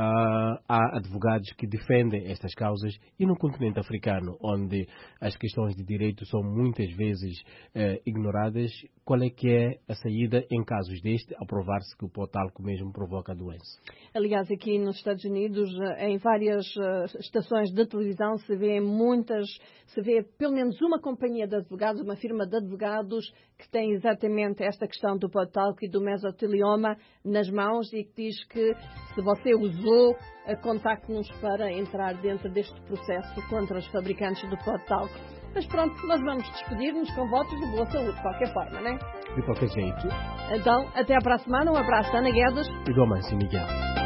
há advogados que defendem estas causas, e no continente africano, onde as questões de direito são muitas vezes ignoradas, qual é que é a saída em casos deste, ao provar-se que o pó de talco mesmo provoca a doença? Aliás, aqui nos Estados Unidos, em várias estações de televisão, se vê pelo menos uma companhia de advogados, uma firma de advogados que tem exatamente esta questão do pó de talco e do mesotelioma nas mãos e que diz que se você usou, contacte-nos para entrar dentro deste processo contra os fabricantes do pó de talco. Mas pronto, nós vamos despedir-nos com votos de boa saúde, de qualquer forma, não é? De qualquer jeito. Então, até para a semana. Um abraço da Ana Guedes. E do Amancio Miguel.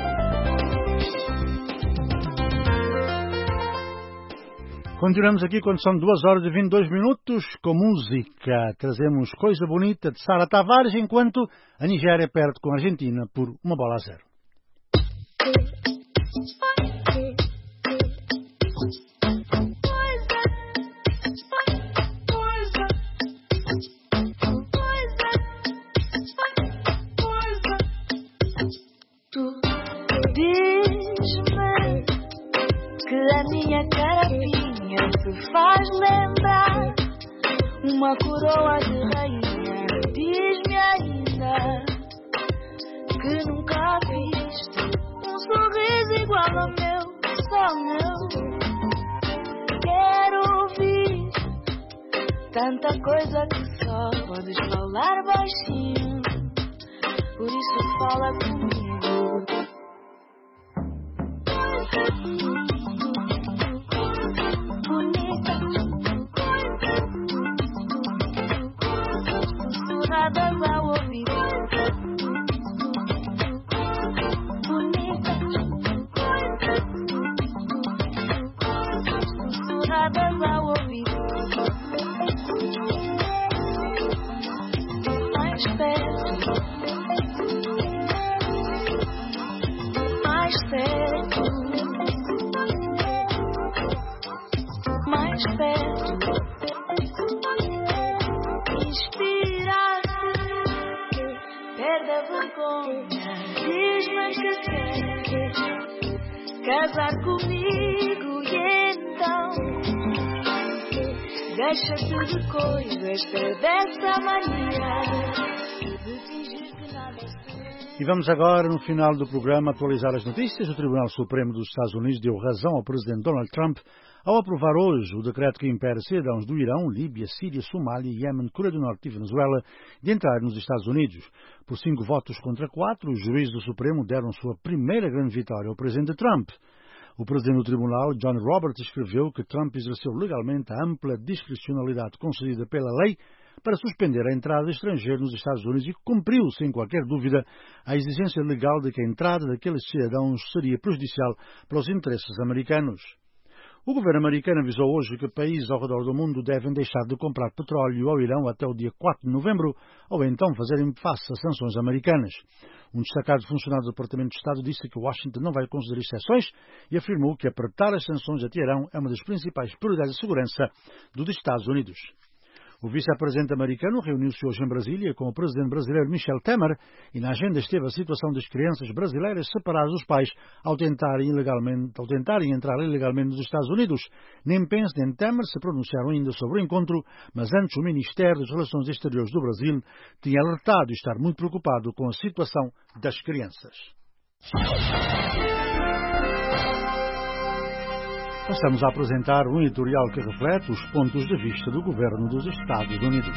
Continuamos aqui quando são 2h22 com música. Trazemos Coisa Bonita de Sara Tavares, enquanto a Nigéria perde com a Argentina por 1-0. Tu diz-me que a minha carapinha te faz lembrar uma coroa de rainha. Diz-me ainda que nunca viste um sorriso igual ao meu, só meu. Quero ouvir tanta coisa que só podes falar baixinho, por isso fala comigo. Sussurradas ao ouvido, bonita, sussurradas ao ouvido, mais perto, mais perto, mais perto. Perde a vergonha, diz-me que quer casar comigo e então deixa-te de coisas, perde essa mania de fingir que nada se... E vamos agora, no final do programa, atualizar as notícias. O Tribunal Supremo dos Estados Unidos deu razão ao presidente Donald Trump ao aprovar hoje o decreto que impede cidadãos do Irão, Líbia, Síria, Somália, Iêmen, Coreia do Norte e Venezuela de entrarem nos Estados Unidos. Por 5 votos contra 4, os juízes do Supremo deram sua primeira grande vitória ao presidente Trump. O presidente do tribunal, John Roberts, escreveu que Trump exerceu legalmente a ampla discricionalidade concedida pela lei para suspender a entrada de estrangeiros nos Estados Unidos e cumpriu, sem qualquer dúvida, a exigência legal de que a entrada daqueles cidadãos seria prejudicial para os interesses americanos. O governo americano avisou hoje que países ao redor do mundo devem deixar de comprar petróleo ao Irão até o dia 4 de novembro ou então fazerem face às sanções americanas. Um destacado funcionário do Departamento de Estado disse que Washington não vai conceder exceções e afirmou que apertar as sanções a Teherão é uma das principais prioridades de segurança dos Estados Unidos. O vice-presidente americano reuniu-se hoje em Brasília com o presidente brasileiro Michel Temer e na agenda esteve a situação das crianças brasileiras separadas dos pais ao tentarem entrar ilegalmente nos Estados Unidos. Nem Pence nem Temer se pronunciaram ainda sobre o encontro, mas antes o Ministério das Relações Exteriores do Brasil tinha alertado e estar muito preocupado com a situação das crianças. Passamos a apresentar um editorial que reflete os pontos de vista do governo dos Estados Unidos.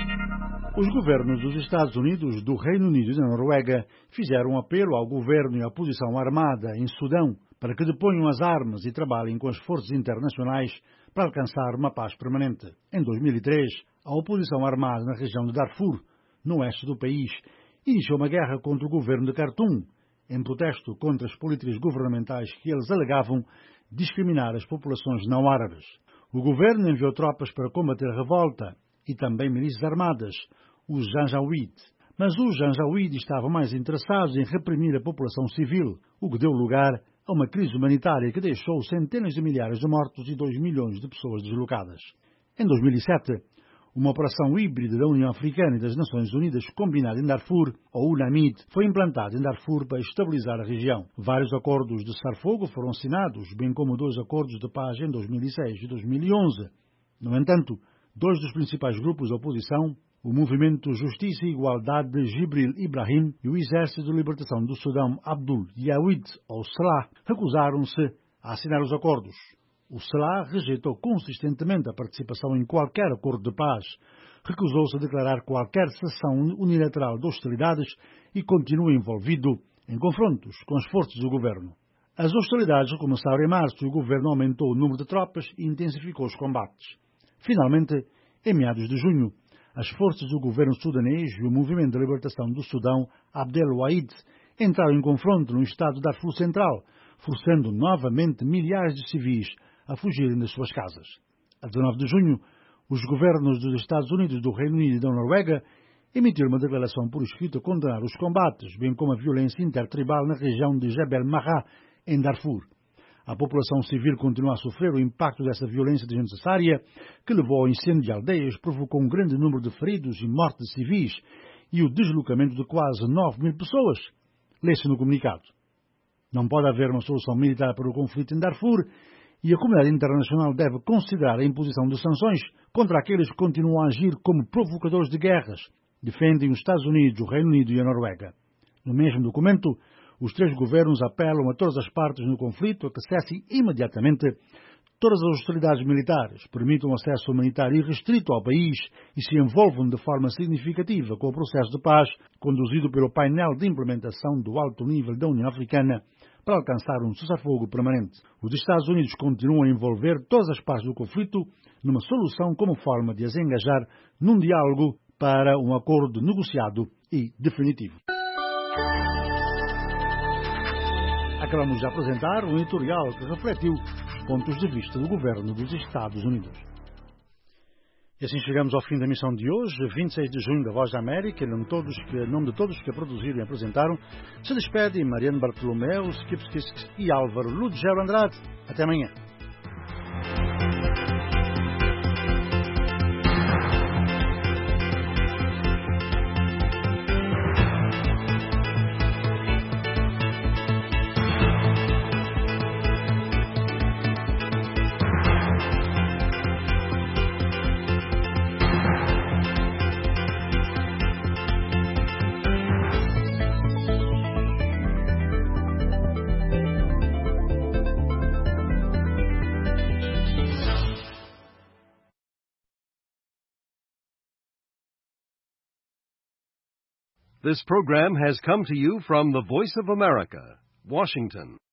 Os governos dos Estados Unidos, do Reino Unido e da Noruega fizeram um apelo ao governo e à oposição armada em Sudão para que deponham as armas e trabalhem com as forças internacionais para alcançar uma paz permanente. Em 2003, a oposição armada na região de Darfur, no oeste do país, iniciou uma guerra contra o governo de Khartoum, em protesto contra as políticas governamentais que eles alegavam discriminar as populações não árabes. O governo enviou tropas para combater a revolta e também milícias armadas, os Janjaweed. Mas os Janjaweed estavam mais interessados em reprimir a população civil, o que deu lugar a uma crise humanitária que deixou centenas de milhares de mortos e 2 milhões de pessoas deslocadas. Em 2007, uma operação híbrida da União Africana e das Nações Unidas combinada em Darfur, ou UNAMID, foi implantada em Darfur para estabilizar a região. Vários acordos de cessar-fogo foram assinados, bem como 2 acordos de paz em 2006 e 2011. No entanto, 2 dos principais grupos da oposição, o Movimento Justiça e Igualdade de Jibril Ibrahim e o Exército de Libertação do Sudão Abdul Yawid, ou SELA, recusaram-se a assinar os acordos. O SELA rejeitou consistentemente a participação em qualquer acordo de paz, recusou-se a declarar qualquer cessão unilateral de hostilidades e continua envolvido em confrontos com as forças do governo. As hostilidades recomeçaram em março e o governo aumentou o número de tropas e intensificou os combates. Finalmente, em meados de junho, as forças do governo sudanês e o Movimento de Libertação do Sudão, Abdel Wahid, entraram em confronto no estado de Darfur Central, forçando novamente milhares de civis a fugirem das suas casas. A 19 de junho, os governos dos Estados Unidos, do Reino Unido e da Noruega emitiram uma declaração por escrito a condenar os combates, bem como a violência intertribal na região de Jebel Marra, em Darfur. A população civil continua a sofrer o impacto dessa violência desnecessária, que levou ao incêndio de aldeias, provocou um grande número de feridos e mortes de civis e o deslocamento de quase 9.000 pessoas. Lê-se no comunicado. Não pode haver uma solução militar para o conflito em Darfur e a comunidade internacional deve considerar a imposição de sanções contra aqueles que continuam a agir como provocadores de guerras, defendem os Estados Unidos, o Reino Unido e a Noruega. No mesmo documento, os 3 governos apelam a todas as partes no conflito a que cessem imediatamente todas as hostilidades militares, permitam acesso humanitário irrestrito ao país e se envolvam de forma significativa com o processo de paz conduzido pelo painel de implementação do alto nível da União Africana para alcançar um cessar-fogo permanente. Os Estados Unidos continuam a envolver todas as partes do conflito numa solução como forma de as engajar num diálogo para um acordo negociado e definitivo. Acabamos de apresentar um editorial que refletiu os pontos de vista do governo dos Estados Unidos. E assim chegamos ao fim da missão de hoje, 26 de junho da Voz da América. Em nome de todos que a produziram e apresentaram, se despedem Mariano Bartolomeu, Skipskis e Álvaro Ludgero Andrade. Até amanhã. This program has come to you from the Voice of America, Washington.